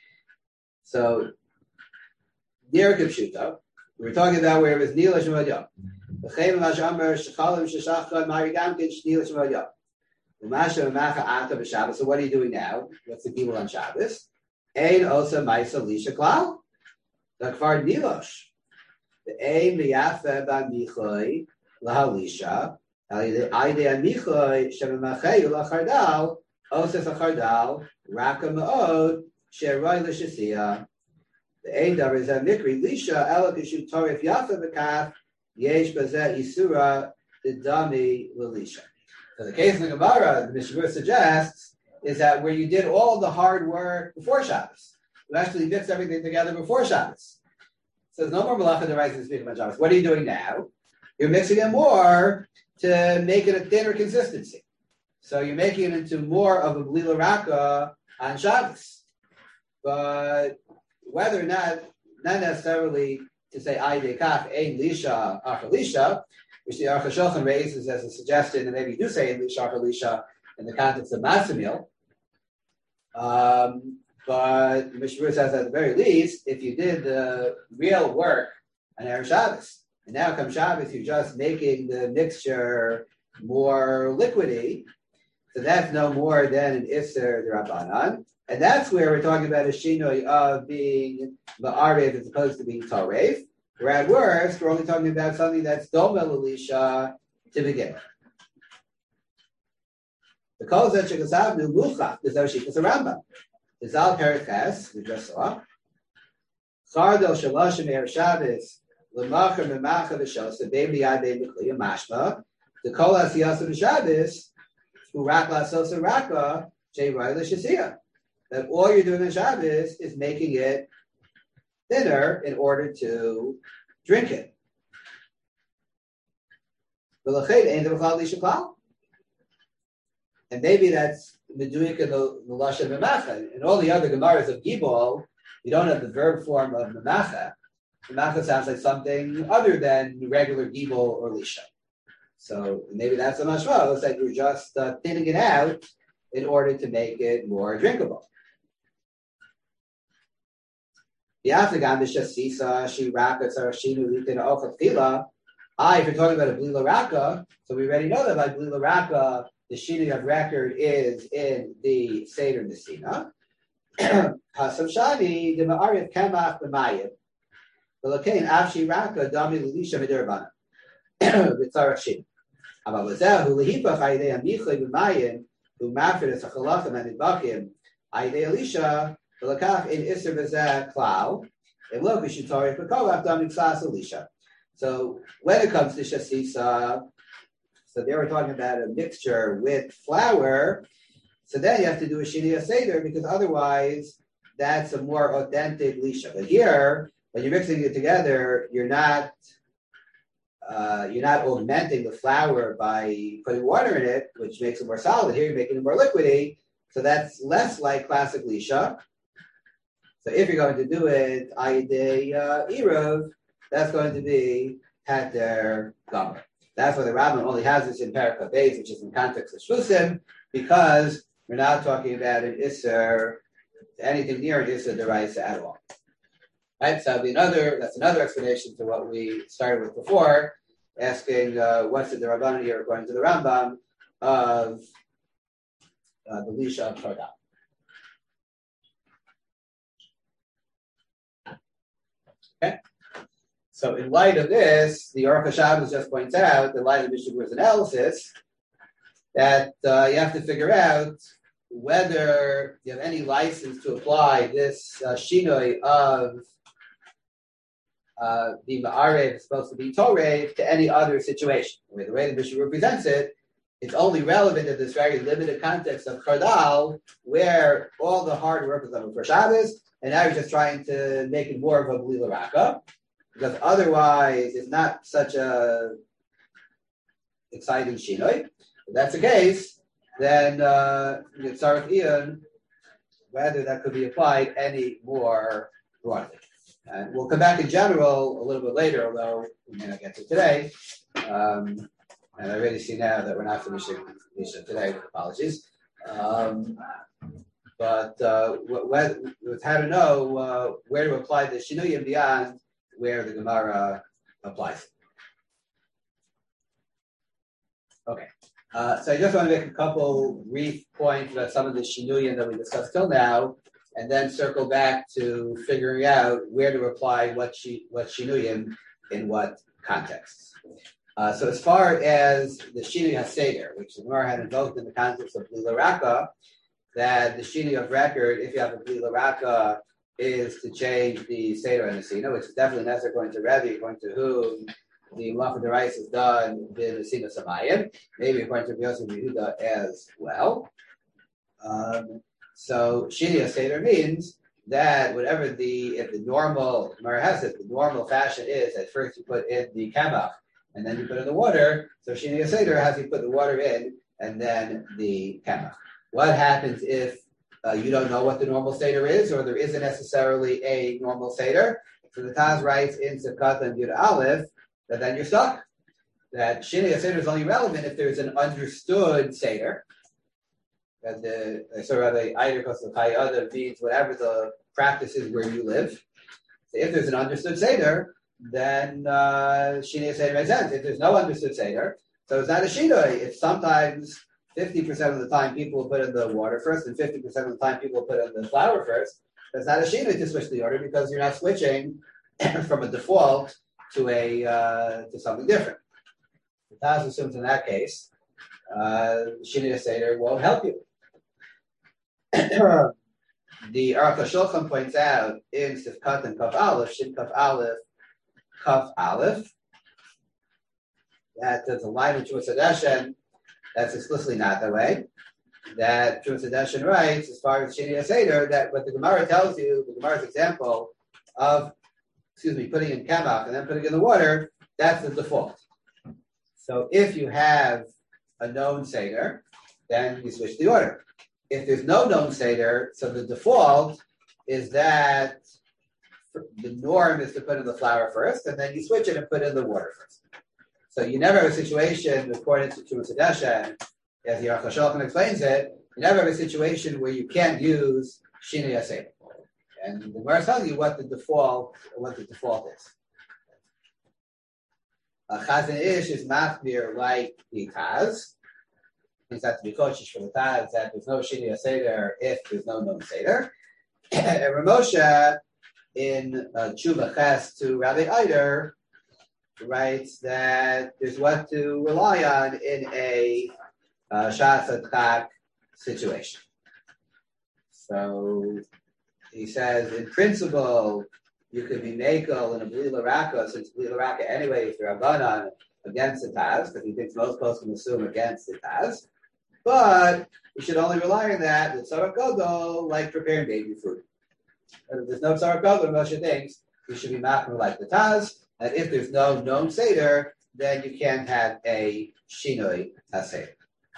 So near Tipshuta. We're talking about where it was Nila Shmuadom. The Chem Mashamar Shachalim Shashachad Mari Gamkin Nila Shmuadom. So what are you doing now? What's the gibel on Shabbos? Ein osa ma'isa lisha klal. The kfar nilosh. The ein liyafe b'amichoy lahalisha. The aide amichoy shemamachei lachardal osa sachardal raka ma'od sheroy l'shasiya. The ein davar is a mikri lisha ela kishu torif yafe b'kaf yesh bazeh isura the dami l'lisha. So the case in the Gemara, the Mishnah suggests, is that where you did all the hard work before Shabbos, you actually mixed everything together before Shabbos. So there's no more malacha deraisa to speak about Shabbos. What are you doing now? You're mixing it more to make it a thinner consistency. So you're making it into more of a blila raka on Shabbos. But whether or not, not necessarily to say ay dekach ein lisha achalisha, which the Aruch HaShulchan raises as a suggestion, and maybe you do say in Lisha Lisha, in the context of Masamil. Um, but Mishnah says at the very least, if you did the real work on Erev Shabbos, and now come Shabbos, you're just making the mixture more liquidy, so that's no more than an Isser D'Rabbanan. And that's where we're talking about a shinoi of being ma'arev as opposed to being tarev. Where at worst, we're only talking about something that's doma l'lisha to begin with. The kol zeh shekasavnu muchach b'zoshikas Rambam. The Zal Periches we just saw. Chardel shaloshim erev Shabbos l'macher memacher v'shosa beim b'yad beim b'kliyah mashma. The kol asiyas of Shabbos u'rak la'asosa raka she'ray l'shasiyah. That all you're doing on Shabbos is making it thinner in order to drink it. And maybe that's meduik in the Lashon Memacha. In all the other Gemaras of Gibol, you don't have the verb form of Memacha. Memacha sounds like something other than regular Gibol or Lisha. So maybe that's a mashma. It's like you're just uh, thinning it out in order to make it more drinkable. Ah, if you're talking about a blila raka, so we already know that by blila raka, the shini of record is in the Seder Nesina. Hasam Shani, the Ma'arif Kamach B'mayim. V'lokein Avshi Raka, Dami L'lisha Midirabana. V'tzarach Shini. Amabazehu, L'hipach Aydei Amichli B'mayim, U'mafrid Es HaChalachim and Idbakim, Aydei Elisha, V'lakach in Isser V'zeh Klau, in Lo B'shitori P'kolach Dami Ksas Elisha. So when it comes to Shasisa, so they were talking about a mixture with flour, so then you have to do a Shini Seder because otherwise that's a more authentic Lisha. But here, when you're mixing it together, you're not uh, you're not augmenting the flour by putting water in it, which makes it more solid. Here you're making it more liquidy, so that's less like classic Lisha. So if you're going to do it Aydei uh, Eruv, that's going to be Heter Gomer. That's why the Rambam only has this in Perikah Beis, which is in context of Shlusim, because we're not talking about an Isser, anything near an Isser D'Oraisa at all. Right? So be another, that's another explanation to what we started with before, asking uh, what's the D'Rabbanan here according to the Rambam of uh, the Lisha of Torah. Okay? So in light of this, the Aruch HaShabbos just points out, in light of Mishnah Berurah's analysis, that uh, you have to figure out whether you have any license to apply this uh, shinoi of uh, the ma'arev is supposed to be torev to any other situation. I mean, the way the Mishnah Berurah presents it, it's only relevant in this very limited context of Kardal, where all the hard work was done for Shabbos, and now you're just trying to make it more of a blila raka. Because otherwise, it's not such a exciting shinoi. If that's the case, then uh, Tzarech Ian, whether that could be applied any more broadly. And we'll come back in general a little bit later, although we may not get to today. Um, and I already see now that we're not finishing Mishnah today, with apologies. Um, but uh, with how to know uh, where to apply the shinuyim beyond where the Gemara applies. Okay, uh, so I just want to make a couple brief points about some of the shinuyim that we discussed till now, and then circle back to figuring out where to apply what shi, what shinuyim in what contexts. Uh, so as far as the shinui haseder, which the Gemara had invoked in the context of blila raka, that the shinui of record, if you have a blila raka, is to change the Seder and the Nesina, which is definitely necessary according to Rebbe, according to whom the Malacha D'Oraisa is done the Nesina Samayim, maybe according to Yosef Yehuda as well. Um, so Shini Seder means that whatever the, if the normal, Gemara has it, the normal fashion is that first you put in the kamach and then you put in the water, so Shini Seder has you put the water in and then the kamach. What happens if Uh, you don't know what the normal Seder is, or there isn't necessarily a normal Seder? So the Taz writes in Sukkot and Yud Aleph that then you're stuck. That Shini Seder is only relevant if there's an understood Seder. And the so Rabbi Eider Kosel Chayada means whatever the practice is where you live. So if there's an understood seder, then uh, Shinei Seder makes sense. If there's no understood Seder, so it's not a Shinoi. It's sometimes fifty percent of the time people will put in the water first, and fifty percent of the time people will put in the flour first. That's not a Shinoi to switch the order because you're not switching from a default to a uh, to something different. The Taz assumes in that case, uh, Shinei Seder won't help you. The Aruch HaShulchan points out in Sifkat and Kaf Aleph, Shin Kaf Aleph, Kaf Aleph, that there's a line in Trumas Hadeshen that's explicitly not that way. That Trumas Hadeshen writes, as far as Shinei Seder, that what the Gemara tells you, the Gemara's example of, excuse me, putting in kamach and then putting in the water, that's the default. So if you have a known Seder, then you switch the order. If there's no known Seder, so the default is that the norm is to put in the flour first, and then you switch it and put in the water first. So you never have a situation, according to Trumas Hadeshen, as the Aruch HaShulchan explains it, you never have a situation where you can't use Shinei Seder. And the Gemara tells you what the default, what the default is. A Chazon Ish is machmir like the Taz. Means that to be koshish for the Taz that there's no Shinei Seder if there's no known Seder. And Ramosha in uh, Tshuva Ches to Rabbi Eider writes that there's what to rely on in a uh, Shas Adchak situation. So he says, in principle, you could be mekel in a Bli L'Raka, since Bli L'Raka anyway is the Rabbanan against the Taz, because he thinks most folks can assume against the Taz. But you should only rely on that with Tzarek Gadol, like preparing baby food. And if there's no Tzarek Gadol, Moshe thinks you should be machmir like the Taz. And if there's no known Seder, then you can't have a Shinoi HaSeder.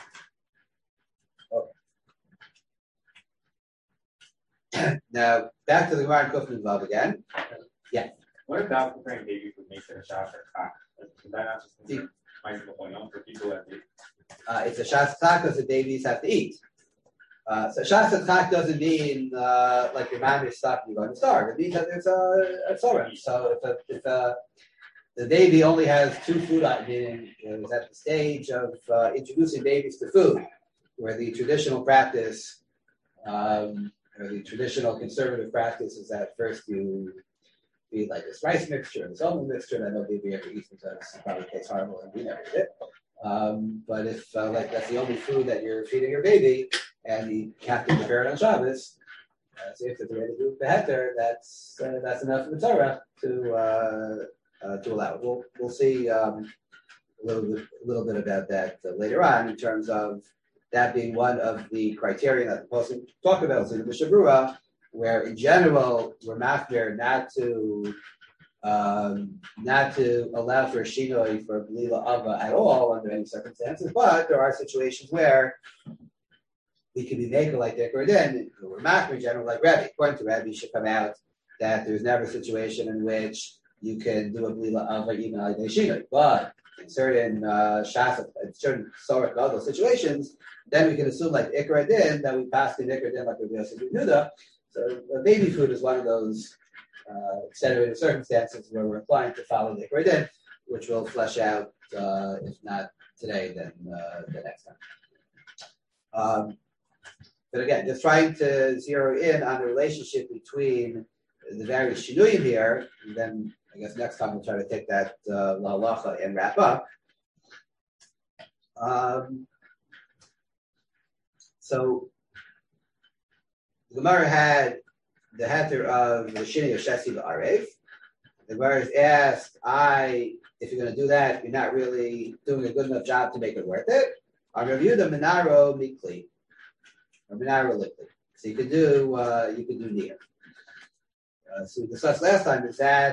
Okay. Now, back to the Gemara in Kufnin Vav again. Yeah. What about preparing baby food makes it a shot or cock? Is that not just the point on for people that do? Uh, it's a Shas Chak because the babies have to eat. Uh, so Shas Chak doesn't mean uh, like your mom is stuck and you're going to starve. It means that there's a, a sorrow. So if, a, if a, the baby only has two food items, meaning is at the stage of uh, introducing babies to food, where the traditional practice, um, or the traditional conservative practice is that first you feed like this rice mixture and this almond mixture that no baby ever eats because it probably tastes horrible and we never did it. Um, but if uh, like that's the only food that you're feeding your baby, and you have to prepare it on Shabbos, uh, so if there's a way to do the heter, that's uh, that's enough of the Torah to uh, uh, to allow it. We'll we'll see um, a little bit a little bit about that uh, later on in terms of that being one of the criteria that the Apostle talked about. So in the Mishnah Berurah, where in general we're machmir not to. Um, not to allow for a shinoi for Belila Ava at all under any circumstances, but there are situations where we can be maker like Dick or Din, we're machmir in general like Rebbe. According to Rebbe, should come out that there's never a situation in which you can do a Belila Ava even al shinoi. But in certain uh, shas, in certain Sorach Gadol situations, then we can assume like Ikra Din that we pass the Ikra Din like Rabbi Yosef ben Yehuda. So uh, baby food is one of those Uh, extenuating circumstances where we're inclined to follow the Ikra Din, which we'll flesh out, uh, if not today, then uh, the next time. Um, but again, just trying to zero in on the relationship between the various shinuyim here, and then I guess next time we'll try to take that uh, la'alacha and wrap up. Um, so the Gemara had the heter of the Shinei of Shesi Ba'arev. The Gemara is asked, I, if you're going to do that, you're not really doing a good enough job to make it worth it. I review the Minaro Mikli, or Minaro Likli. So you could do, uh, you could do near. Uh, so we discussed last time, is that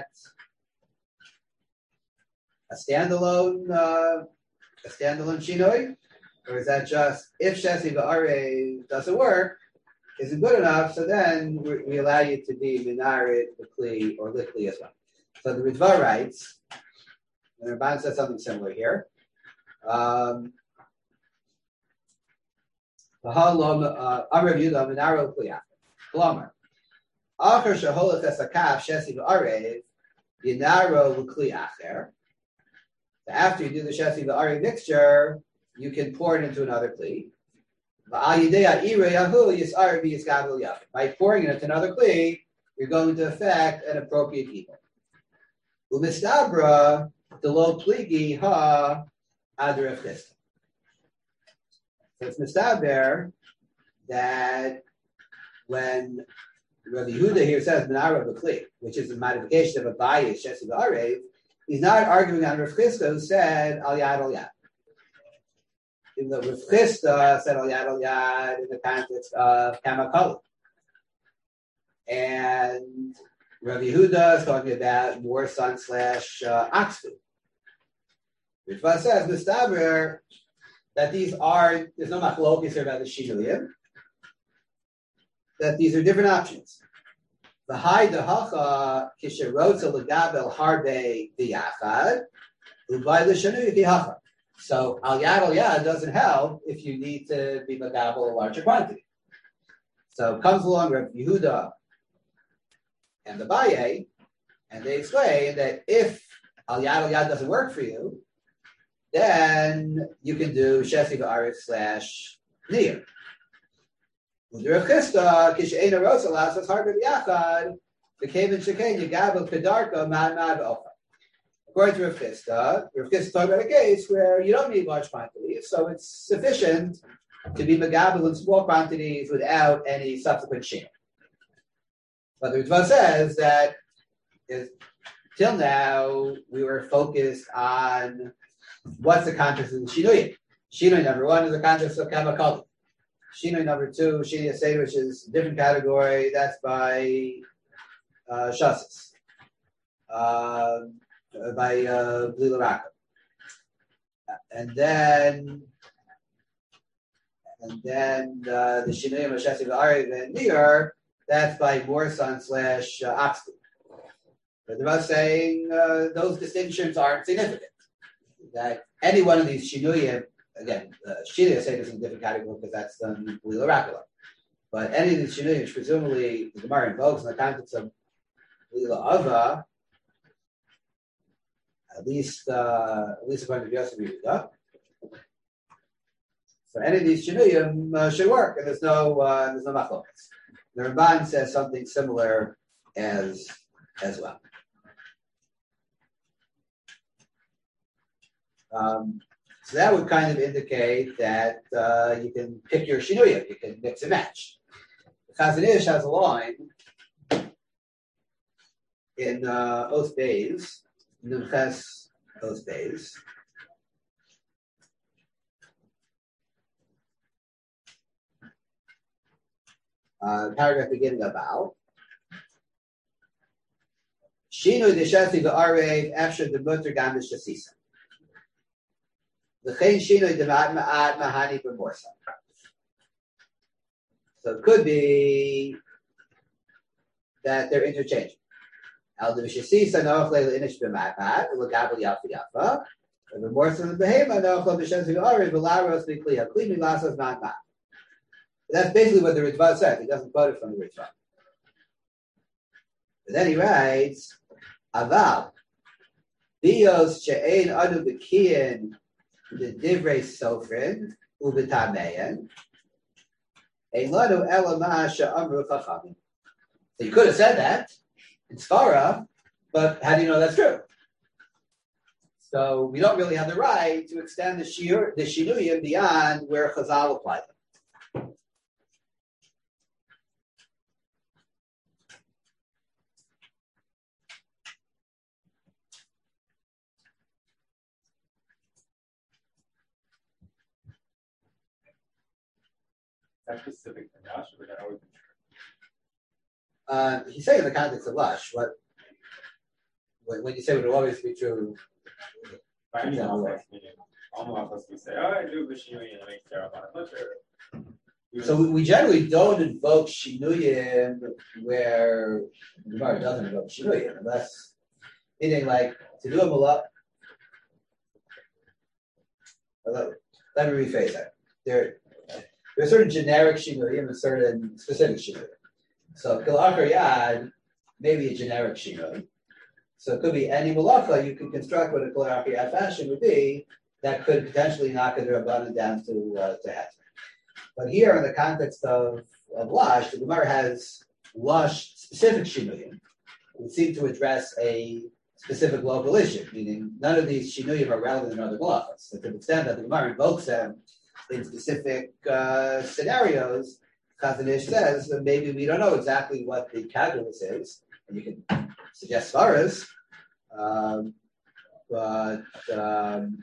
a standalone, uh, a standalone Shinoi? Or is that just, if Shesi Ba'arev doesn't work, isn't good enough, so then we, we allow you to be Minarit, Likli, or Likli as well. So the Ritva writes, and Ramban says something similar here. Um, Amar Yehuda Minaro Kliyach. Klomer. After Shaholach Esakaf Shesi V'Arev Yinaro L'Kliyacher. After you do the Shesi V'Arev mixture, you can pour it into another kli. By pouring it into another kli, you're going to affect an appropriate evil. Umistabra delo pligi ha adrev chista. So it's mistaber that when Rabbi Yehuda here says Menara B'Kli, which is a modification of a bias Shesi V'Arev, he's not arguing on Rav Chisda who said Al Yad Al Yad. Even though Rav Chisda said Al Yad Al Yad in the context of Kamakali. And Rabbi Yehuda is talking about more sun slash uh, ox food. Ritva says mistaber that these are, there's no machlokes here about the shinuyim, that these are different options. The high dehacha kisherotza legabel harbe biyachad ubay l'shanuy bihacha. So al yad al yad doesn't help if you need to be megabel a larger quantity. So comes along Rabbi Yehuda and the Baye, and they explain that if al yad al yad doesn't work for you, then you can do Shesi V'Arev slash Nir. According to Rav Chisda, Rav Chisda talking about a case where you don't need large quantities, so it's sufficient to be megabel in small quantities without any subsequent share. But the Ritva says that is, till now we were focused on what's the context of the Shinuyim. Shinui number one is the context of Kamakali. Shinui number two, Shinui Seder, which is a different category, that's by uh, Shasis, uh, by uh, Blila Raka. And then, and then uh, the Shinuyim of Shesi V'Arev and Nir, that's by Morsan slash uh, Oxford. But they're saying uh, those distinctions aren't significant. That any one of these Shinuyim, again, uh, Shinuyim say this is a different category because that's the Lila Rakula. But any of these Shinuyim, which presumably the Gemara invokes in the context of Lila Ava, at least, uh, at least according to Yosef Yehuda. So any of these Shinuyim uh, should work, and there's no, uh, there's no machlokas. The Ramban says something similar as as well. Um, so that would kind of indicate that uh, you can pick your shinuyim, you can mix and match. The Chazon Ish has a line in uh, Oth Beis, Numches Oth Beis. Uh, paragraph beginning about Shinu Deshasi V'Arev after the Mutter Gamish Shasisa. L'chein Shinu Demat Ma'ad Mahani B'Morsa. So it could be that they're interchangeable. Al Deshasisa Noach Leila Inish B'Ma'ad L'Gabel Yafa Yafa. And the Morsa and the Behema Noach L'Beshasi V'Arev V'Laros V'Kliya Kli Milasas Ma'ad. That's basically what the Ritva said. He doesn't quote it from the Ritva. But then he writes, Aval, Bios she'ein adu b'kiyin the divrei sofrin u'b'tameyen ein lanu ela ma she'amru chachamim. So you could have said that in Svara, but how do you know that's true? So we don't really have the right to extend the shiur, the shinuyim beyond where Chazal applied them. That's specific to Lush, or that always been true? Uh, he's saying in the context of Lush, what when, when you say it will always be true. By any means, almost we say, oh, I do Vishinui and I make Sarabana Butcher. So we, we generally don't invoke Shinuyim where the Gemara doesn't invoke Shinuyim, unless meaning like to do a malach. Let, let me rephrase that. There, There's certain generic shinuyim and certain specific shinuyim. So kilachar yad may be a generic shinui. So it could be any malacha you could construct what a kilachar yad fashion would be that could potentially knock a rabbanan down to uh, to heter. But here, in the context of, of lush, the Gemara has lush specific shinuyim. It would seem to address a specific local issue, meaning none of these shinuyim are relevant in other malachas. So to the extent that the Gemara invokes them in specific uh, scenarios, Chazon Ish says that maybe we don't know exactly what the calculus is, and you can suggest svaras, um, but um,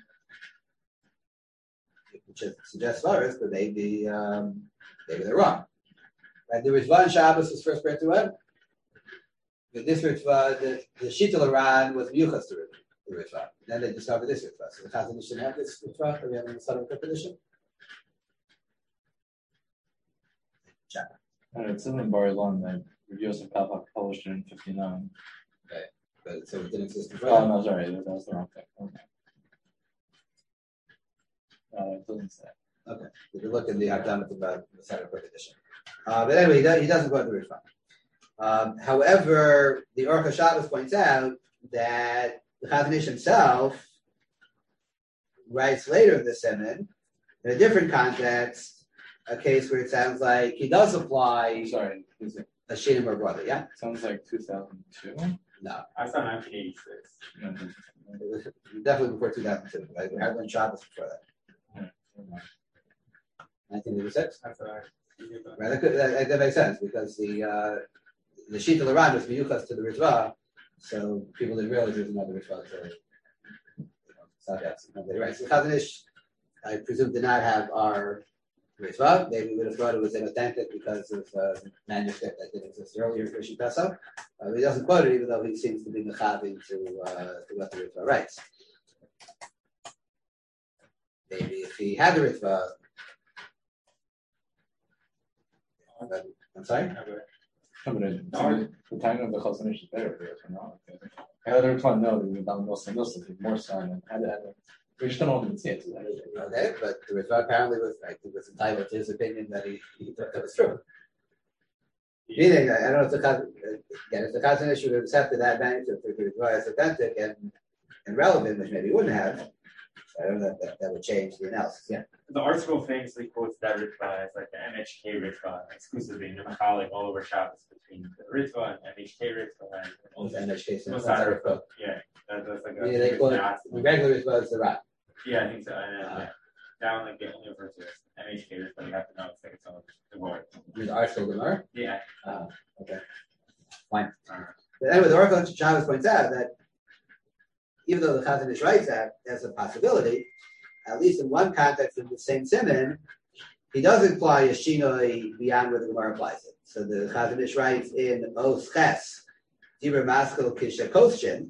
you can suggest svaras, but maybe um, maybe they're wrong. Right? The Ritva Shabbos was first brought to it. This Ritva, the, the Shittel Aran was Yuchas to the Ritva. Then they discovered this Ritva. So the Chazon Ish didn't have this Ritva, or we have in the Southern Tradition. And it's in the Bar Ilan that Yosef Kalfak published it in fifty-nine. Okay, but so it didn't exist before. Oh, no, sorry, that was the wrong thing. Okay. Uh, it doesn't say. Okay, if you look in the Akdamat about the Southern Tradition. Uh, but anyway, he, does, he doesn't go to the Ritva. Um, however, the Orcha Shabbos points out that the Chazon Ish himself writes later in the Siman, in a different context, a case where it sounds like he does apply Sorry, is it a shinim or brother, yeah? sounds like two thousand two? No. I saw nineteen eighty-six. No, It was definitely before two thousand two. Right? We had one Shabbos before that. nineteen eighty-six? That's what I. Right, that, could, that, that makes sense because the uh, the Shittel Aran was miyuchas to the Ritva, so people didn't realize there was another Ritva to you know, Sadat. Right, so Chazon Ish, I presume, did not have our Ritva. Maybe we would have thought it was inauthentic because of a manuscript that didn't exist earlier in Rishon Pesach. Uh, he doesn't quote it, even though he seems to be mechavi to, uh, to what the Ritva writes. Maybe if he had the Ritva, but, I'm sorry? No, but it, no, the time of the Chazon Ish is better for us, or not? I had other fun know that we found Milsa Milsa with more sun and had had we just don't know what see it. Okay, but the Ritva apparently was, I think, was entitled to his opinion that he, he thought that was true. Meaning, I don't know if the Chazon, again, if the Chazon Ish would have accepted that manuscript if the Ritva is authentic and, and relevant, which maybe he wouldn't have, I don't know if that, that would change the analysis. Yeah. The article famously quotes that Ritva as like the M H K Ritva exclusively in the Machalik all over Shabbos between the Ritva and M H K Ritva and Also, M H K is Mosad Ritva. Yeah, that, that's like a yeah, they call it, the regular Ritva is the Rat. Yeah, I think so. And, uh, yeah. That one like they only refer to as M H K Ritva. You have to know it's like its own word. With Arshel Gemara? Yeah. Uh, okay. Fine. But anyway, the Oracle Shabbos points out that even though the Chazon Ish writes that as a possibility, at least in one context of the same siman, he does imply a shinoi beyond where the Gemara applies it. So the Chazon Ish writes in Os Ches, Dibur Maskil Kishakoshin.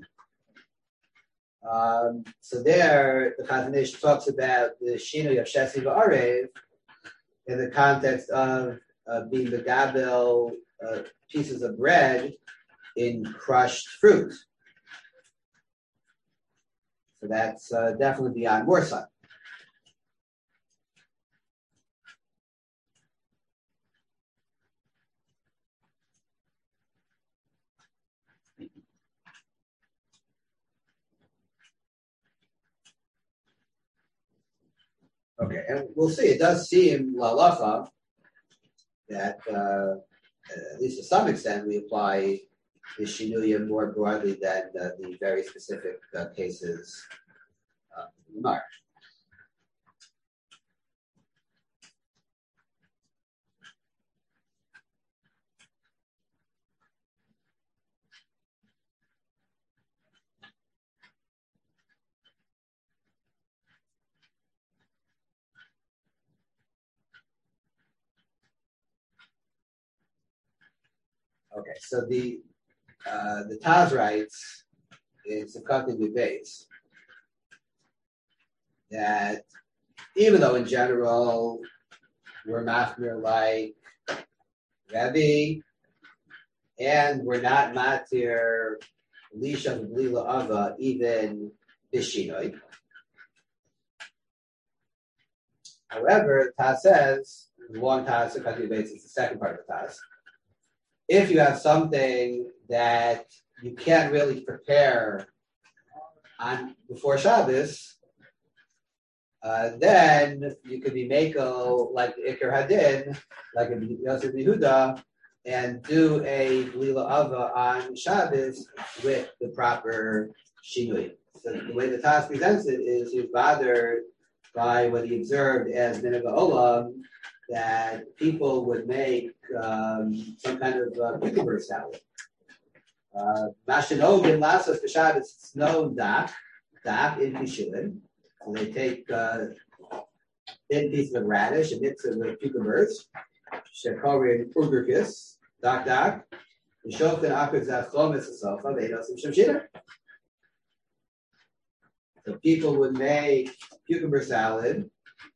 Um, so there, the Chazon Ish talks about the shinoi of Shesi V'Arev in the context of uh, being the gabel uh, pieces of bread in crushed fruit. So that's uh, definitely beyond more sun. Okay, and we'll see. It does seem lalacha that uh, uh, at least to some extent, we apply the shinuya more broadly than uh, the very specific uh, cases uh, in the Gemara. Okay, so the uh, the Taz writes in Sefkat Base that even though in general we're mafmir like Rebbe and we're not matir lisha v'blila ava even bishinoi. However, Taz says long task, the debates is the second part of the task. If you have something that you can't really prepare on before Shabbos, uh, then you could be mako like Iker Hadin, like a Yosef Yehuda, and do a Lila Ava on Shabbos with the proper shinui. So the way the task presents it is he's bothered by what he observed as Minhag Olam, that people would make um, some kind of uh, cucumber salad. Mashinogin Lasos for Shabbos snow dak, dak in Kishulin. So they take uh, thin pieces of radish and mix it with cucumbers. Shekori Urgurkis, dak dak. Shofin Akuz Achlomis Sofa, Vedos and Shemshina. So people would make cucumber salad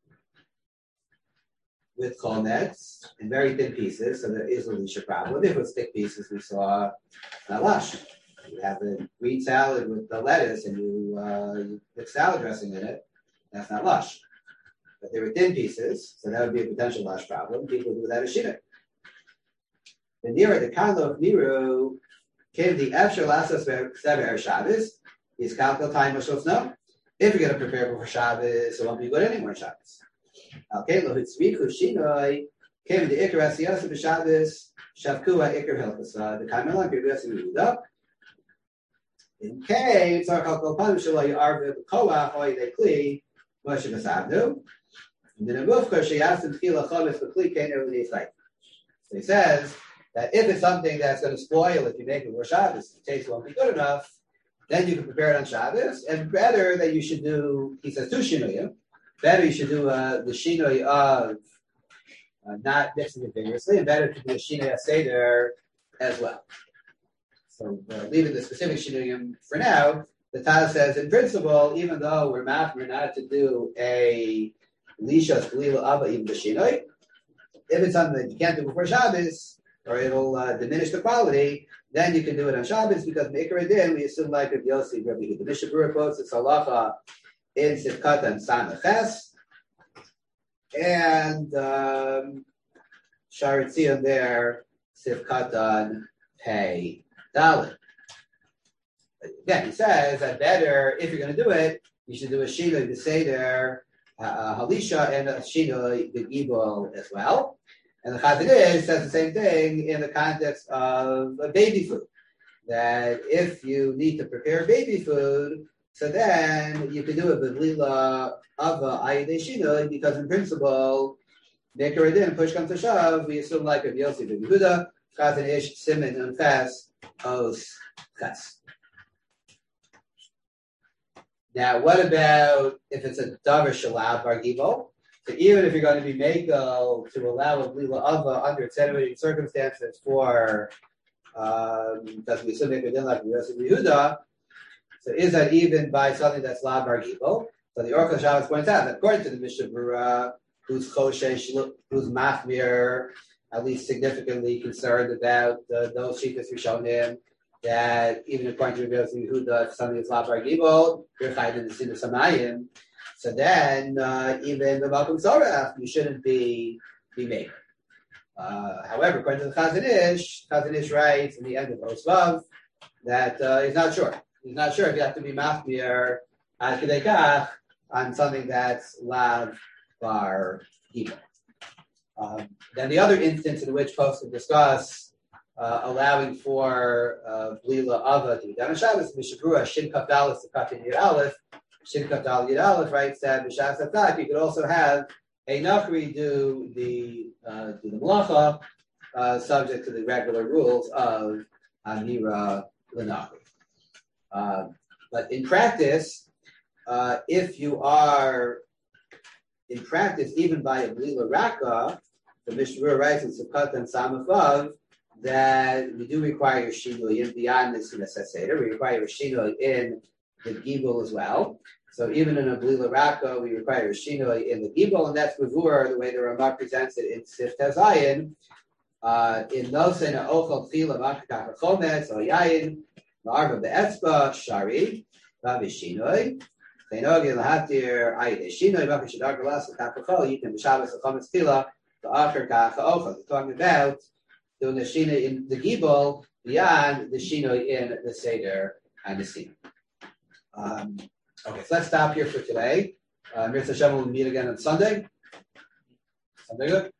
with colnets in very thin pieces, so there is a lisha problem. If it was thick pieces, we saw not lush. You have a green salad with the lettuce and you, uh, you put salad dressing in it, that's not lush. But they were thin pieces, so that would be a potential lush problem. People do that as shina. The nearer the kanlo of Niru came the Efshar Lasos Sever Shabbos, is calculate time or snow. If you're going to prepare for Shabbos, it won't be good anymore Shabbos. Okay, lo hitzrichu shinoi came the Iker Asiyasa b'Shabbos Shavkua Iker Hilchasa the Kaimelan Pirgas Yehuda. In K, Tzar Kalkol Panu Shelo Yarve B'Koach Hoy Dekli Moshe B'Savnu. And then a Mufka Sheyasim Tchila Chomis B'Kli Kein Erudei Chayt. So he says that if it's something that's going to spoil if you make it for Shabbos, the taste won't be good enough, then you can prepare it on Shabbos, and better that you should do, he says, two shinuyim. Better you should do uh, the shinui of uh, not mixing it vigorously, and better to do a shinui seder as well. So uh, leaving the specific shinuyim for now, the Taz says, in principle, even though we're not, we're not to do a lishas galila abba even the shinui, if it's something that you can't do before Shabbos, or it'll uh, diminish the quality, then you can do it on Shabbos, because Meikar Adin, we assume like Rabbi Yossi, Rabbi Yehuda. The Mishnah Berurah quotes it's halacha in Sivkat and Samaches, and um, Sharetzion there, Sivkat on Pei Dalit. Again, he says that better, if you're going to do it, you should do a Shinoi, the Seder, uh, Halisha, and a Shinoi, the Gibol as well. And the Chazon Ish says the same thing in the context of baby food. That if you need to prepare baby food, so then you can do it with Lila Ava Ayidei Shinoi, because in principle, Meikar Adin, push comes to shove, we assume like Rabbi Yossi ben Yehuda, Chazon Ish, Simen, and Ches, Os, Ches. Now, what about if it's a Davar Shalab Bar Gibol? So even if you're going to be mako to allow a Lila Ava under extenuating circumstances for, um, because we assume Meikar Adin like Rabbi Yossi ben Yehuda, so is that even by something that's La Bar Gibol? So the Orchel Shabbos points out that according to the Mishnah Berurah, who's Choshesh, who's Machmir, at least significantly concerned about uh, those Shittas Rishonim, that even according to Rabbi Yossi ben Yehuda, if something is La Bar Gibol, you're chayav in the Sin of Samayim. So then, uh, even the Malkum Sorach, you shouldn't be be made. Uh, however, according to the Chazon Ish, Chazon Ish writes in the end of Osvav that uh, he's not sure. He's not sure if you have to be machmir ad kedei kach on something that's lav bar gibol. Um, then the other instance in which folks will discuss uh, allowing for uh, blila ava to be done on Shabbos, Mishnah Berurah Shin Kaf Dalet Sekatin Yud Aleph, Shin Kaf Dalet Yud Aleph writes that b'Shabbos Atak you could also have a nachri do the uh, do the malacha uh, subject to the regular rules of Amira L'Nachri. Uh, but in practice, uh, if you are in practice, even by a blila raka, the Mishnah Berurah writes in Sukkot and Samafav that we do require a shinui beyond this necessity. We require a shinui in the gibel as well. So even in a blila raka, we require a shinui in the gibel, and that's bevur the way the Ramah presents it in Sif Tezayin. Uh, in Nosena Ochel Tchila Makakach Chometz or Yayin. Arba be'etzba shari v'shinoi. They know again lahatir ayde shinoi v'kishadar galas v'kapachol yitem b'Shabbos l'chometz tefila the Acher Kach Ha'ochel. They're talking about doing the Shina in the Gibel beyond the Shina in the Seder and the Sina. Um, okay, so let's stop here for today. Uh, Mirza Hashem will meet again on Sunday. Sunday good?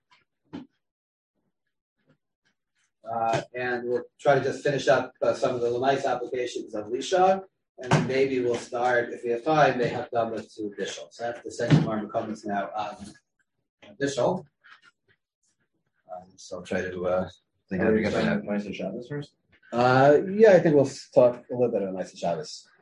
Uh, and we'll try to just finish up uh, some of the Lamais applications of Lisha, and then maybe we'll start, if we have time, they have done this to Bishul. So I have to send some more comments now on Bishul. Um, so I'll try to uh, think Are of we it. going to Shabbos first? Uh, yeah, I think we'll talk a little bit on Nice Shabbos.